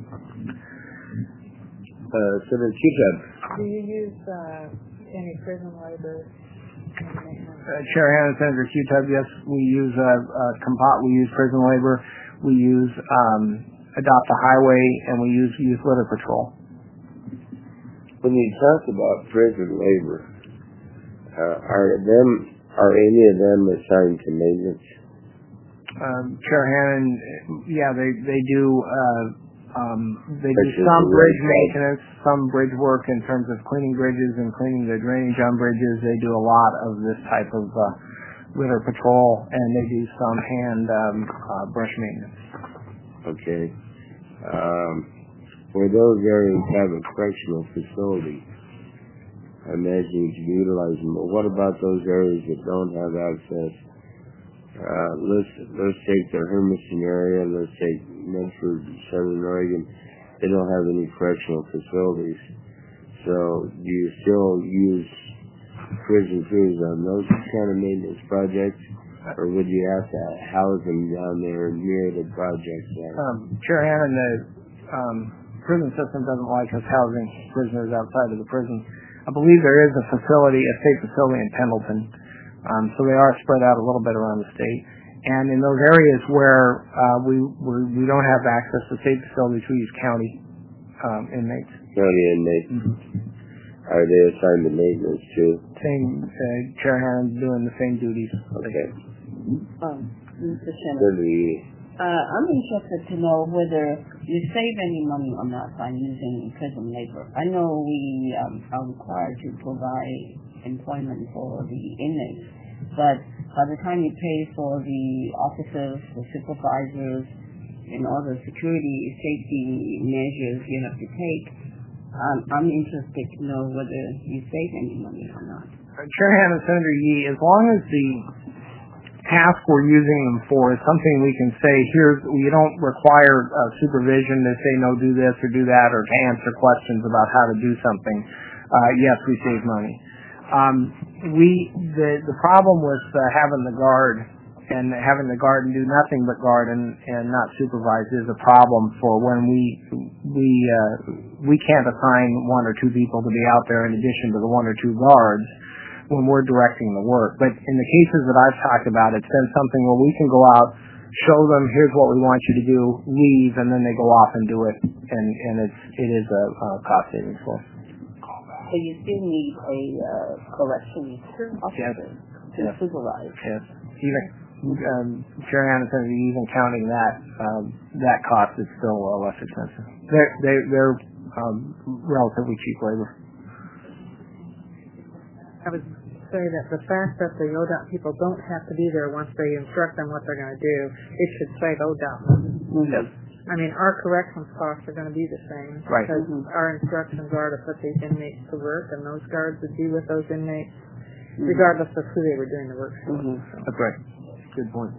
S1: Senator Q-Tab.
S9: Do you use any prison labor?
S3: Chair Hannon, Senator Q-Tab, yes, we use we use prison labor, we use Adopt a Highway, and we use Youth Litter Patrol.
S1: When you talk about prison labor, are any of them assigned to maintenance?
S3: Chair Hannon, yeah, they do. They do some bridge maintenance, some bridge work in terms of cleaning bridges and cleaning the drainage on bridges. They do a lot of this type of litter patrol, and they do some hand brush maintenance.
S1: Okay. For those areas have a correctional facility, I imagine you can utilize them. But what about those areas that don't have access? Let's take the Hermiston area, let's take Medford, Southern Oregon. They don't have any correctional facilities. So do you still use prison crews on those kind of maintenance projects? Or would you have to house them down there near the projects?
S3: Chair Hannon, the prison system doesn't like us housing prisoners outside of the prison. I believe there is a state facility in Pendleton. So they are spread out a little bit around the state. And in those areas where we don't have access to state facilities, we use county inmates.
S1: County inmates. Mm-hmm. Are they assigned to maintenance too?
S3: Same, Chair Hannon doing the same duties.
S1: Okay.
S8: Mr. Chairman, I'm interested to know whether you save any money or not by using prison labor. I know we are required to provide employment for the inmates, but by the time you pay for the officers, the supervisors, and all the security safety measures you have to take, I'm interested to know whether you save any money or not.
S3: Chair Hannon, Senator Yee, as long as the task we're using them for is something we can say, we don't require supervision to say, no, do this or do that, or to answer questions about how to do something, yes, we save money. The problem with having the guard and do nothing but guard and not supervise is a problem for when we can't assign one or two people to be out there in addition to the one or two guards when we're directing the work. But in the cases that I've talked about, it's been something where we can go out show them, here's what we want you to do, leave, and then they go off and do it, and it is a cost savings for us.
S8: So you still need a corrections officer to supervise.
S3: Yes. Even Chair Anderson, even counting that cost is still less expensive. They're relatively cheap labor.
S9: I would say that the fact that the ODOT people don't have to be there once they instruct them what they're going to do, it should save ODOT money.
S3: Yes.
S9: I mean, our corrections costs are going to be the same.
S3: Right.
S9: Because our instructions are to put these inmates to work, and those guards would be with those inmates, regardless of who they were doing the work for.
S3: That's right. Good point.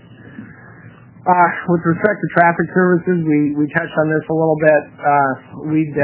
S3: With respect to traffic services, we touched on this a little bit. We'd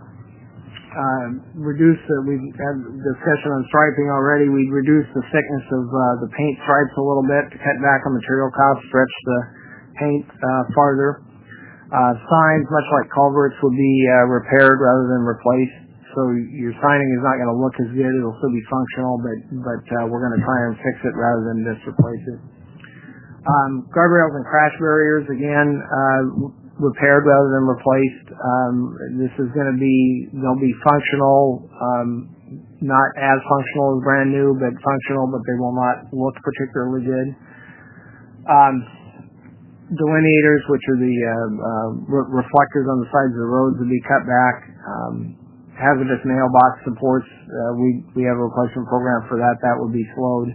S3: reduce we've had discussion on striping already. We'd reduce the thickness of the paint stripes a little bit to cut back on material costs, stretch the paint farther. Signs, much like culverts, would be repaired rather than replaced. So your signing is not going to look as good. It'll still be functional, but we're going to try and fix it rather than just replace it. Guardrails and crash barriers, again, repaired rather than replaced. This is going to they'll be functional, not as functional as brand new, but functional, but they will not look particularly good. Delineators, which are the reflectors on the sides of the roads, will be cut back. Hazardous mailbox supports, we have a replacement program for that. That would be slowed.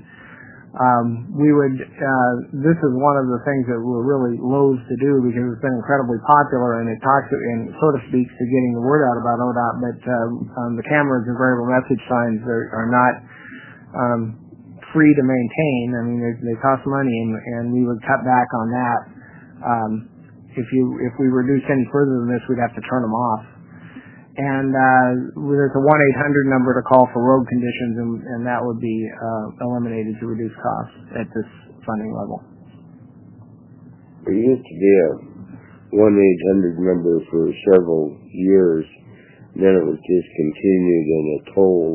S3: This is one of the things that we're really loath to do because it's been incredibly popular, and it talks and sort of speaks to getting the word out about ODOT, but the cameras and variable message signs are not free to maintain. I mean, they cost money, and we would cut back on that. If we reduced any further than this, we'd have to turn them off. And there's a 1-800 number to call for road conditions, and that would be eliminated to reduce costs at this funding level.
S1: There used to be a 1-800 number for several years, then it was discontinued and a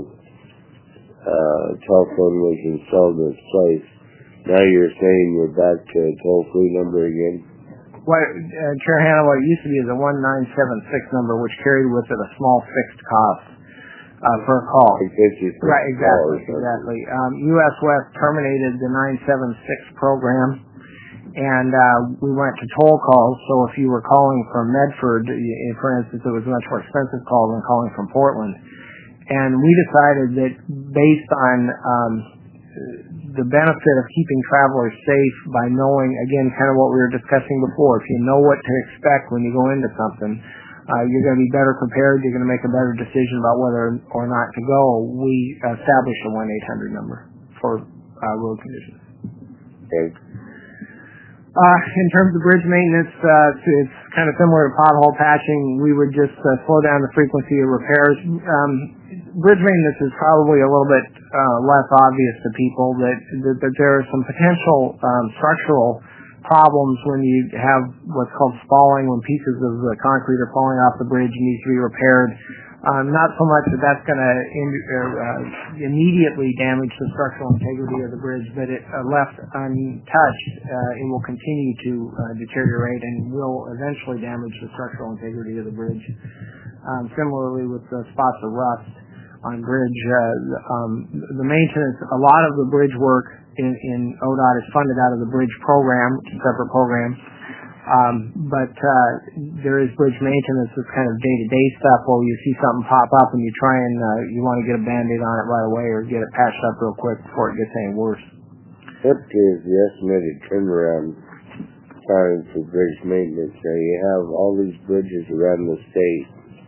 S1: telephone was installed in its place. Now you're saying we're back to a toll-free number again?
S3: Chair Hanna, what it used to be is a 1976 number, which carried with it a small fixed cost for a call. Right, exactly. U.S. West terminated the 976 program, and we went to toll calls. So if you were calling from Medford, for instance, it was a much more expensive call than calling from Portland. And we decided that based on the benefit of keeping travelers safe by knowing, again, kind of what we were discussing before, if you know what to expect when you go into something, you're going to be better prepared, you're going to make a better decision about whether or not to go. We established a 1-800 number for road conditions.
S1: Okay.
S3: In terms of bridge maintenance, it's kind of similar to pothole patching. We would just slow down the frequency of repairs. Bridge maintenance is probably a little bit less obvious to people that there are some potential structural problems when you have what's called spalling, when pieces of the concrete are falling off the bridge and needs to be repaired. Not so much that that's going to immediately damage the structural integrity of the bridge, but left untouched, it will continue to deteriorate and will eventually damage the structural integrity of the bridge. Similarly with the spots of rust on bridge, the maintenance, a lot of the bridge work in ODOT is funded out of the bridge program, separate program. But there is bridge maintenance that's kind of day-to-day stuff where you see something pop up and you try and you want to get a Band-Aid on it right away or get it patched up real quick before it gets any worse.
S1: What is the estimated turnaround time for bridge maintenance? Now you have all these bridges around the state,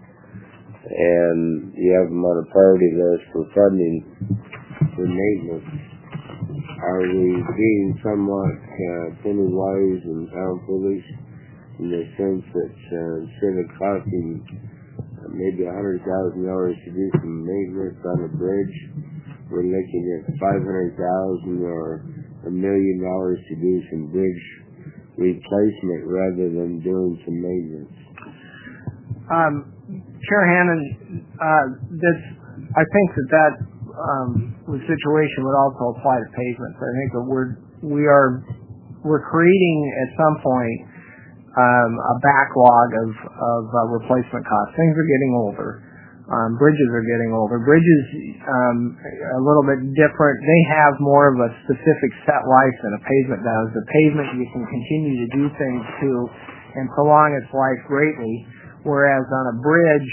S1: and you have them on a priority list for funding for maintenance. Are we being somewhat penny-wise and pound-foolish in the sense that instead of costing maybe $100,000 to do some maintenance on a bridge, we're looking at $500,000 or $1 million to do some bridge replacement rather than doing some maintenance?
S3: Chair Hannon, I think that the situation would also apply to pavements. I think that we are we're creating at some point a backlog of replacement costs. Things are getting older. Bridges are getting older. Bridges, a little bit different. They have more of a specific set life than a pavement does. The pavement you can continue to do things to and prolong its life greatly, whereas on a bridge,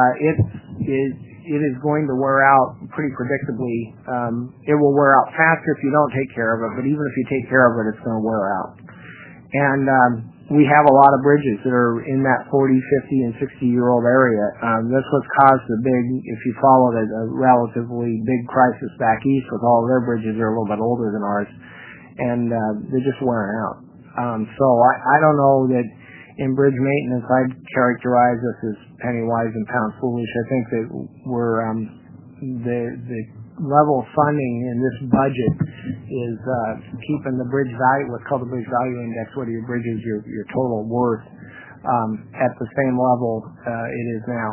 S3: it is going to wear out pretty predictably. It will wear out faster if you don't take care of it, but even if you take care of it, it's going to wear out. And we have a lot of bridges that are in that 40, 50, and 60-year-old area. That's what's caused the big, if you followed it, a relatively big crisis back east with all of their bridges. They're a little bit older than ours, and they're just wearing out. So I don't know that in bridge maintenance I'd characterize us as penny wise and pound foolish. I think that we're the level of funding in this budget is keeping the bridge value, what's called the bridge value index, what are your bridges, your total worth, at the same level it is now.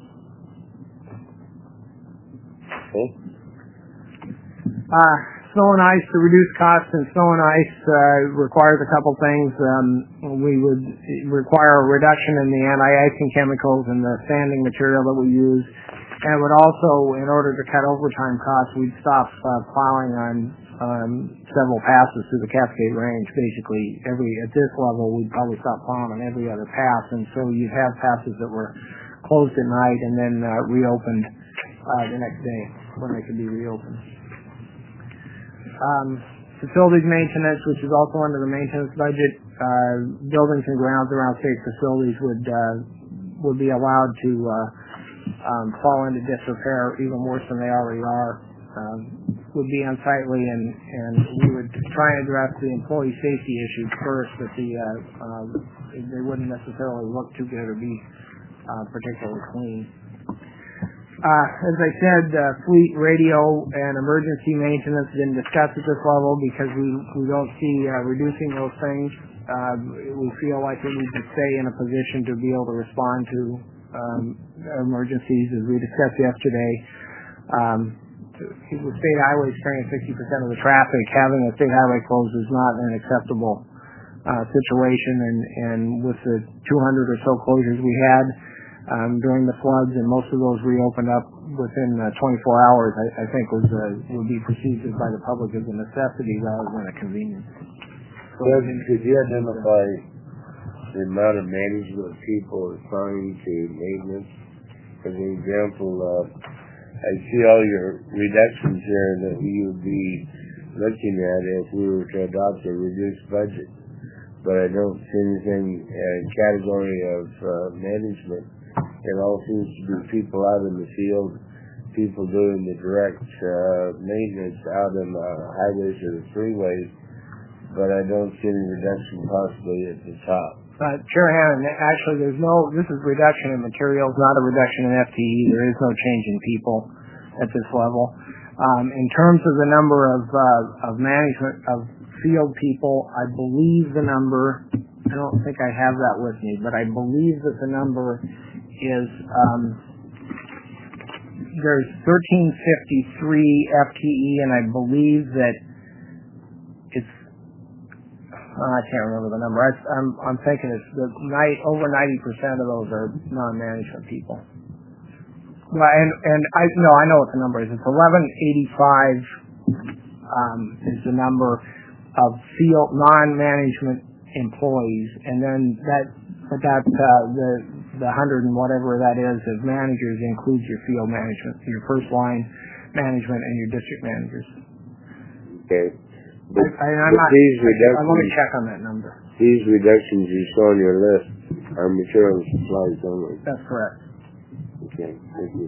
S1: Okay.
S3: Snow and ice, to reduce costs in snow and ice requires a couple things. We would require a reduction in the anti-icing chemicals and the sanding material that we use. And it would also, in order to cut overtime costs, we'd stop plowing on several passes through the Cascade Range. Basically, at this level, we'd probably stop plowing on every other pass. And so you'd have passes that were closed at night and then reopened the next day when they could be reopened. Facilities maintenance, which is also under the maintenance budget, buildings and grounds around state facilities would be allowed to fall into disrepair even worse than they already are. Would be unsightly, and we would try and address the employee safety issues first, but they wouldn't necessarily look too good or be particularly clean. As I said, fleet radio and emergency maintenance didn't discuss at this level because we don't see reducing those things. We feel like we need to stay in a position to be able to respond to emergencies, as we discussed yesterday. The state highways carrying 60% of the traffic. Having a state highway closed is not an acceptable situation, and with the 200 or so closures we had during the floods, and most of those reopened up within 24 hours, I think would be perceived by the public as a necessity rather than a convenience.
S1: Could you identify the amount of management people assigned to maintenance? For example, I see all your reductions there that we would be looking at if we were to adopt a reduced budget, but I don't see anything in category of management. It all seems to be people out in the field, people doing the direct maintenance out in the highways or the freeways, but I don't see any reduction possibly at the top.
S3: Chair Hannon, actually this is reduction in materials, not a reduction in FTE. There is no change in people at this level. In terms of the number of management of field people, I believe the number, I don't think I have that with me, but I believe that the number is there's 1353 FTE, and I believe that it's I can't remember the number. I'm thinking it's over 90% of those are non-management people. Well, and I know what the number is. It's 1185 is the number of field non-management employees, and then the 100 and whatever that is of managers includes your field management, your first line management, and your district managers.
S1: Okay. But
S3: these reductions, I want to check on that number.
S1: These reductions you saw on your list are material and supplies only.
S3: That's correct.
S1: Okay, thank you.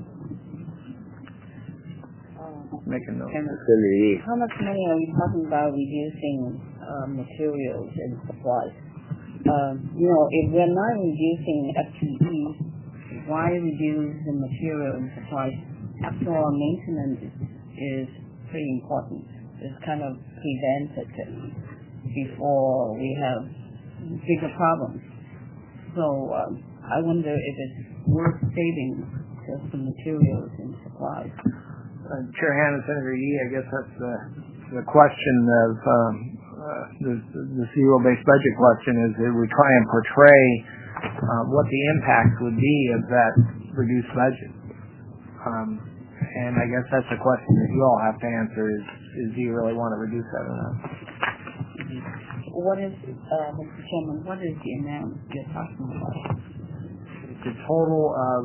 S3: Make a note.
S8: How much money are we talking about reducing materials and supplies? If we're not reducing FTE, why reduce the material and supplies? After all, maintenance is pretty important. It's kind of preventative before we have bigger problems. So I wonder if it's worth saving just the materials and supplies.
S3: Chair Hannon, Senator Yee, I guess that's the question of the zero-based budget question is that we try and portray what the impact would be of that reduced budget. And I guess that's a question that you all have to answer is do you really want to reduce that or not?
S8: What is, Mr. Chairman, what is the amount you're talking about?
S3: It's a total of,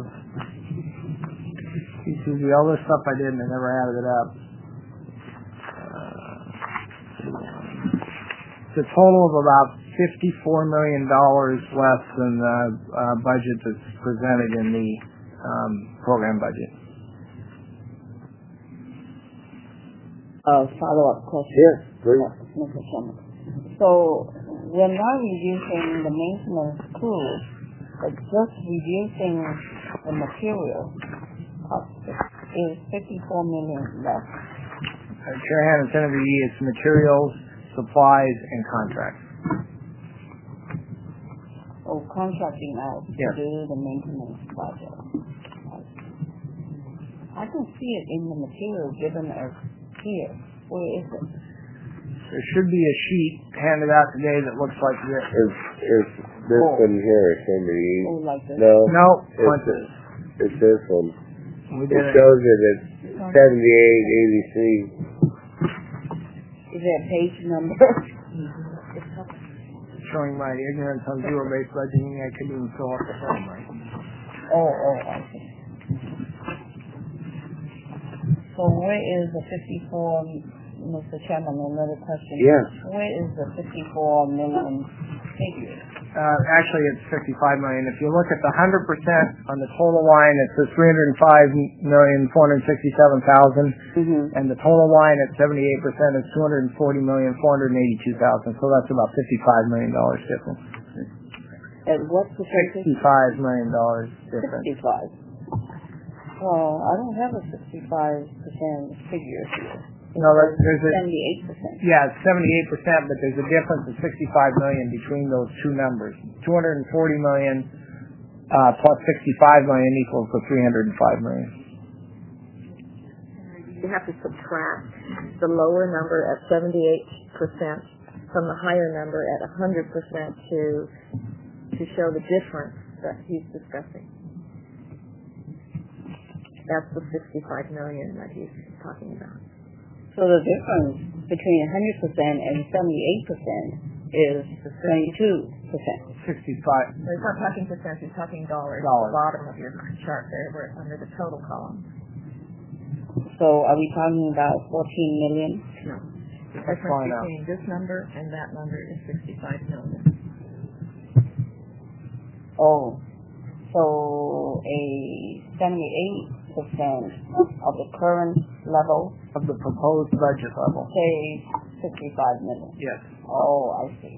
S3: you see the other stuff I did and I never added it up. It's a total of about $54 million less than the budget that's presented in the program budget.
S8: Follow-up question.
S1: Yes, please.
S8: Mr. Chairman. So we're not reducing the maintenance crew, but just reducing the material cost is $54 million less.
S3: Chair Hannon, Senator Yee, it's materials, supplies, and contracts.
S8: Oh, contracting out to
S3: Yes.
S8: do the maintenance project. I can see it in the material given us here. Where is it?
S3: There should be a sheet handed out today that looks like this.
S1: It's this one here, Senator Yee.
S8: Oh, like this?
S3: No,
S1: It's this one.
S3: we
S1: It
S3: did it.
S1: shows it at 7883.
S8: Is there a page number?
S3: Showing my ignorance on zero-based budgeting, I couldn't even fill up the form right.
S8: Oh, I see. So where is the 54, Mr. Chairman, another question?
S1: Yes.
S8: Where is the 54 million figure?
S3: Actually, it's $55 million. If you look at the 100% on the total line, it says $305,467,000, and the total line at 78% is $240,482,000. So that's about $55 million difference.
S8: At what percentage?
S3: $65 million difference.
S8: 65. Well, I don't have a 65% figure here.
S3: No, there's a
S8: 78%.
S3: yeah, it's 78%, but there's a difference of $65 million between those two numbers. $240 million plus $65 million equals the $305 million.
S9: You have to subtract the lower number at 78% from the higher number at 100% to show the difference that he's discussing. That's the $65 million that he's talking about.
S8: So the difference between 100% and 78% is 22%.
S3: 65.
S9: He's not talking percent, he's talking dollars. At the bottom of your chart there, where it's under the total column.
S8: So are we talking about 14 million?
S9: No. The difference between this number and that number is 65 million.
S8: Oh, so a 78% of the current level
S3: Of the proposed budget level.
S8: say 65 million.
S3: Yes.
S8: Oh, I see.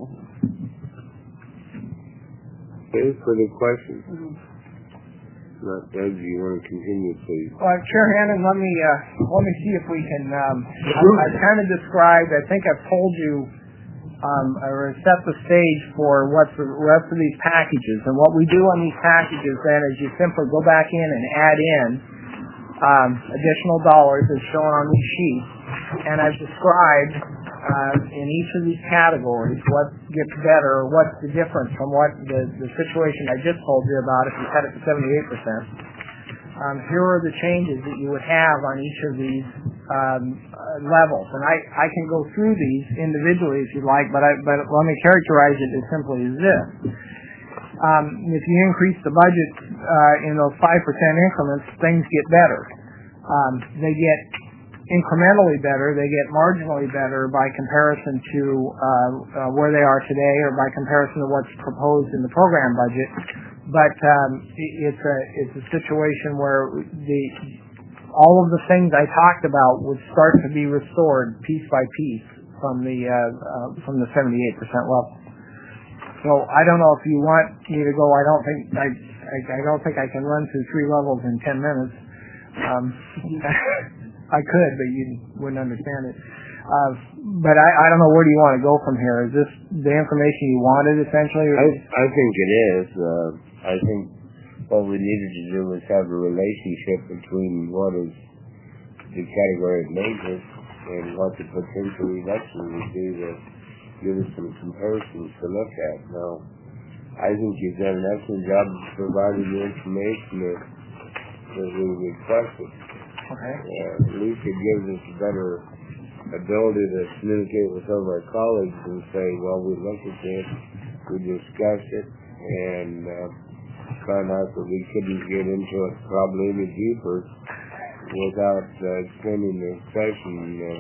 S1: Any further questions?
S8: Mm-hmm.
S1: Not Doug, do you want to continue, please?
S3: Well, Chair Hannon, let me see if we can. I've kind of described. I think I've told you or set the stage for what's the rest of these packages. And what we do on these packages then is you simply go back in and add in additional dollars as shown on these sheets. And I've described in each of these categories what gets better, or what's the difference from what the situation I just told you about if you set it to 78%. Here are the changes that you would have on each of these levels. And I can go through these individually if you'd like, but let me characterize it as simply as this. If you increase the budget in those 5% increments, things get better. They get incrementally better, they get marginally better by comparison to where they are today or by comparison to what's proposed in the program budget. But it's a situation where all of the things I talked about would start to be restored piece by piece from the 78% level. So I don't know if you want me to go. I don't think I can run through 3 levels in 10 minutes. I could, but you wouldn't understand it. But I don't know, where do you want to go from here? Is this the information you wanted essentially?
S1: I think it is. I think what we needed to do was have a relationship between what is the category of maintenance and what the potential reduction would be to give us some comparisons to look at. Now, I think you've done an excellent job of providing the information that we requested.
S3: Okay.
S1: At least it gives us a better ability to communicate with some of our colleagues and say, well, we looked at this, we discussed it, and found out that we couldn't get into it probably any deeper without extending the session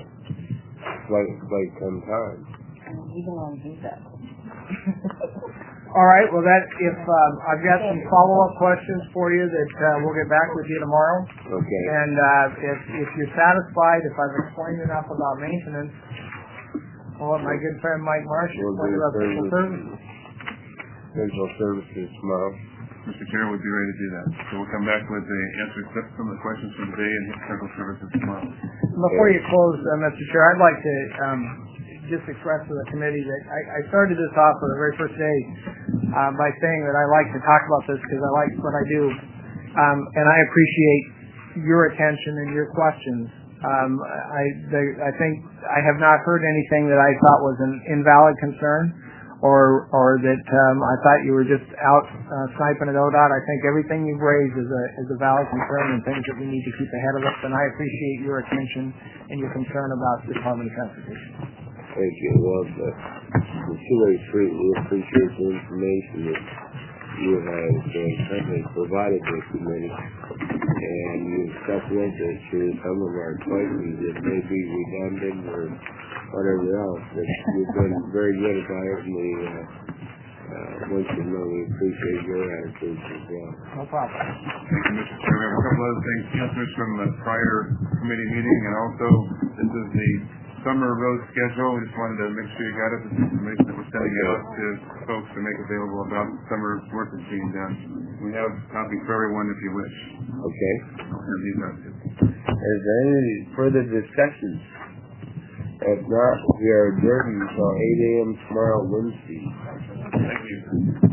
S1: quite some time.
S8: We don't want to do that.
S3: All right. Well, I've got some follow-up questions for you that we'll get back with you tomorrow.
S1: Okay.
S3: And if you're satisfied, if I've explained enough about maintenance, I'll let my good friend Mike Marsh explain about central services.
S1: Central services tomorrow.
S2: Mr. Chair, we'd be ready to do that. So we'll come back with the answers to some of the questions from today and hit central services tomorrow.
S3: Before you close, Mr. Chair, I'd like to just express to the committee that I started this off for the very first day by saying that I like to talk about this because I like what I do, and I appreciate your attention and your questions. I think I have not heard anything that I thought was an invalid concern or that I thought you were just out sniping at ODOT. I think everything you've raised is a valid concern and things that we need to keep ahead of us, and I appreciate your attention and your concern about the Department of Transportation.
S1: Thank you. Well, the two-way street, we appreciate the information that you have kindly provided the committee, and you've supplemented through some of our questions that may be redundant or whatever else, but you've been very good about it, and we want you to know we appreciate your attitudes as well.
S3: No problem.
S2: Thank you, Mr. Chair. We have a couple other things, answers from the prior committee meeting, and also this is the summer road schedule. We just wanted to make sure you got it. This is information that we're sending out to folks to make available about summer work that's being done. We have copies for everyone if you wish.
S1: Okay.
S2: I'll send these out to you.
S1: Is there any further discussions? If not, we are adjourned until 8 a.m. tomorrow, Wednesday.
S2: Thank you.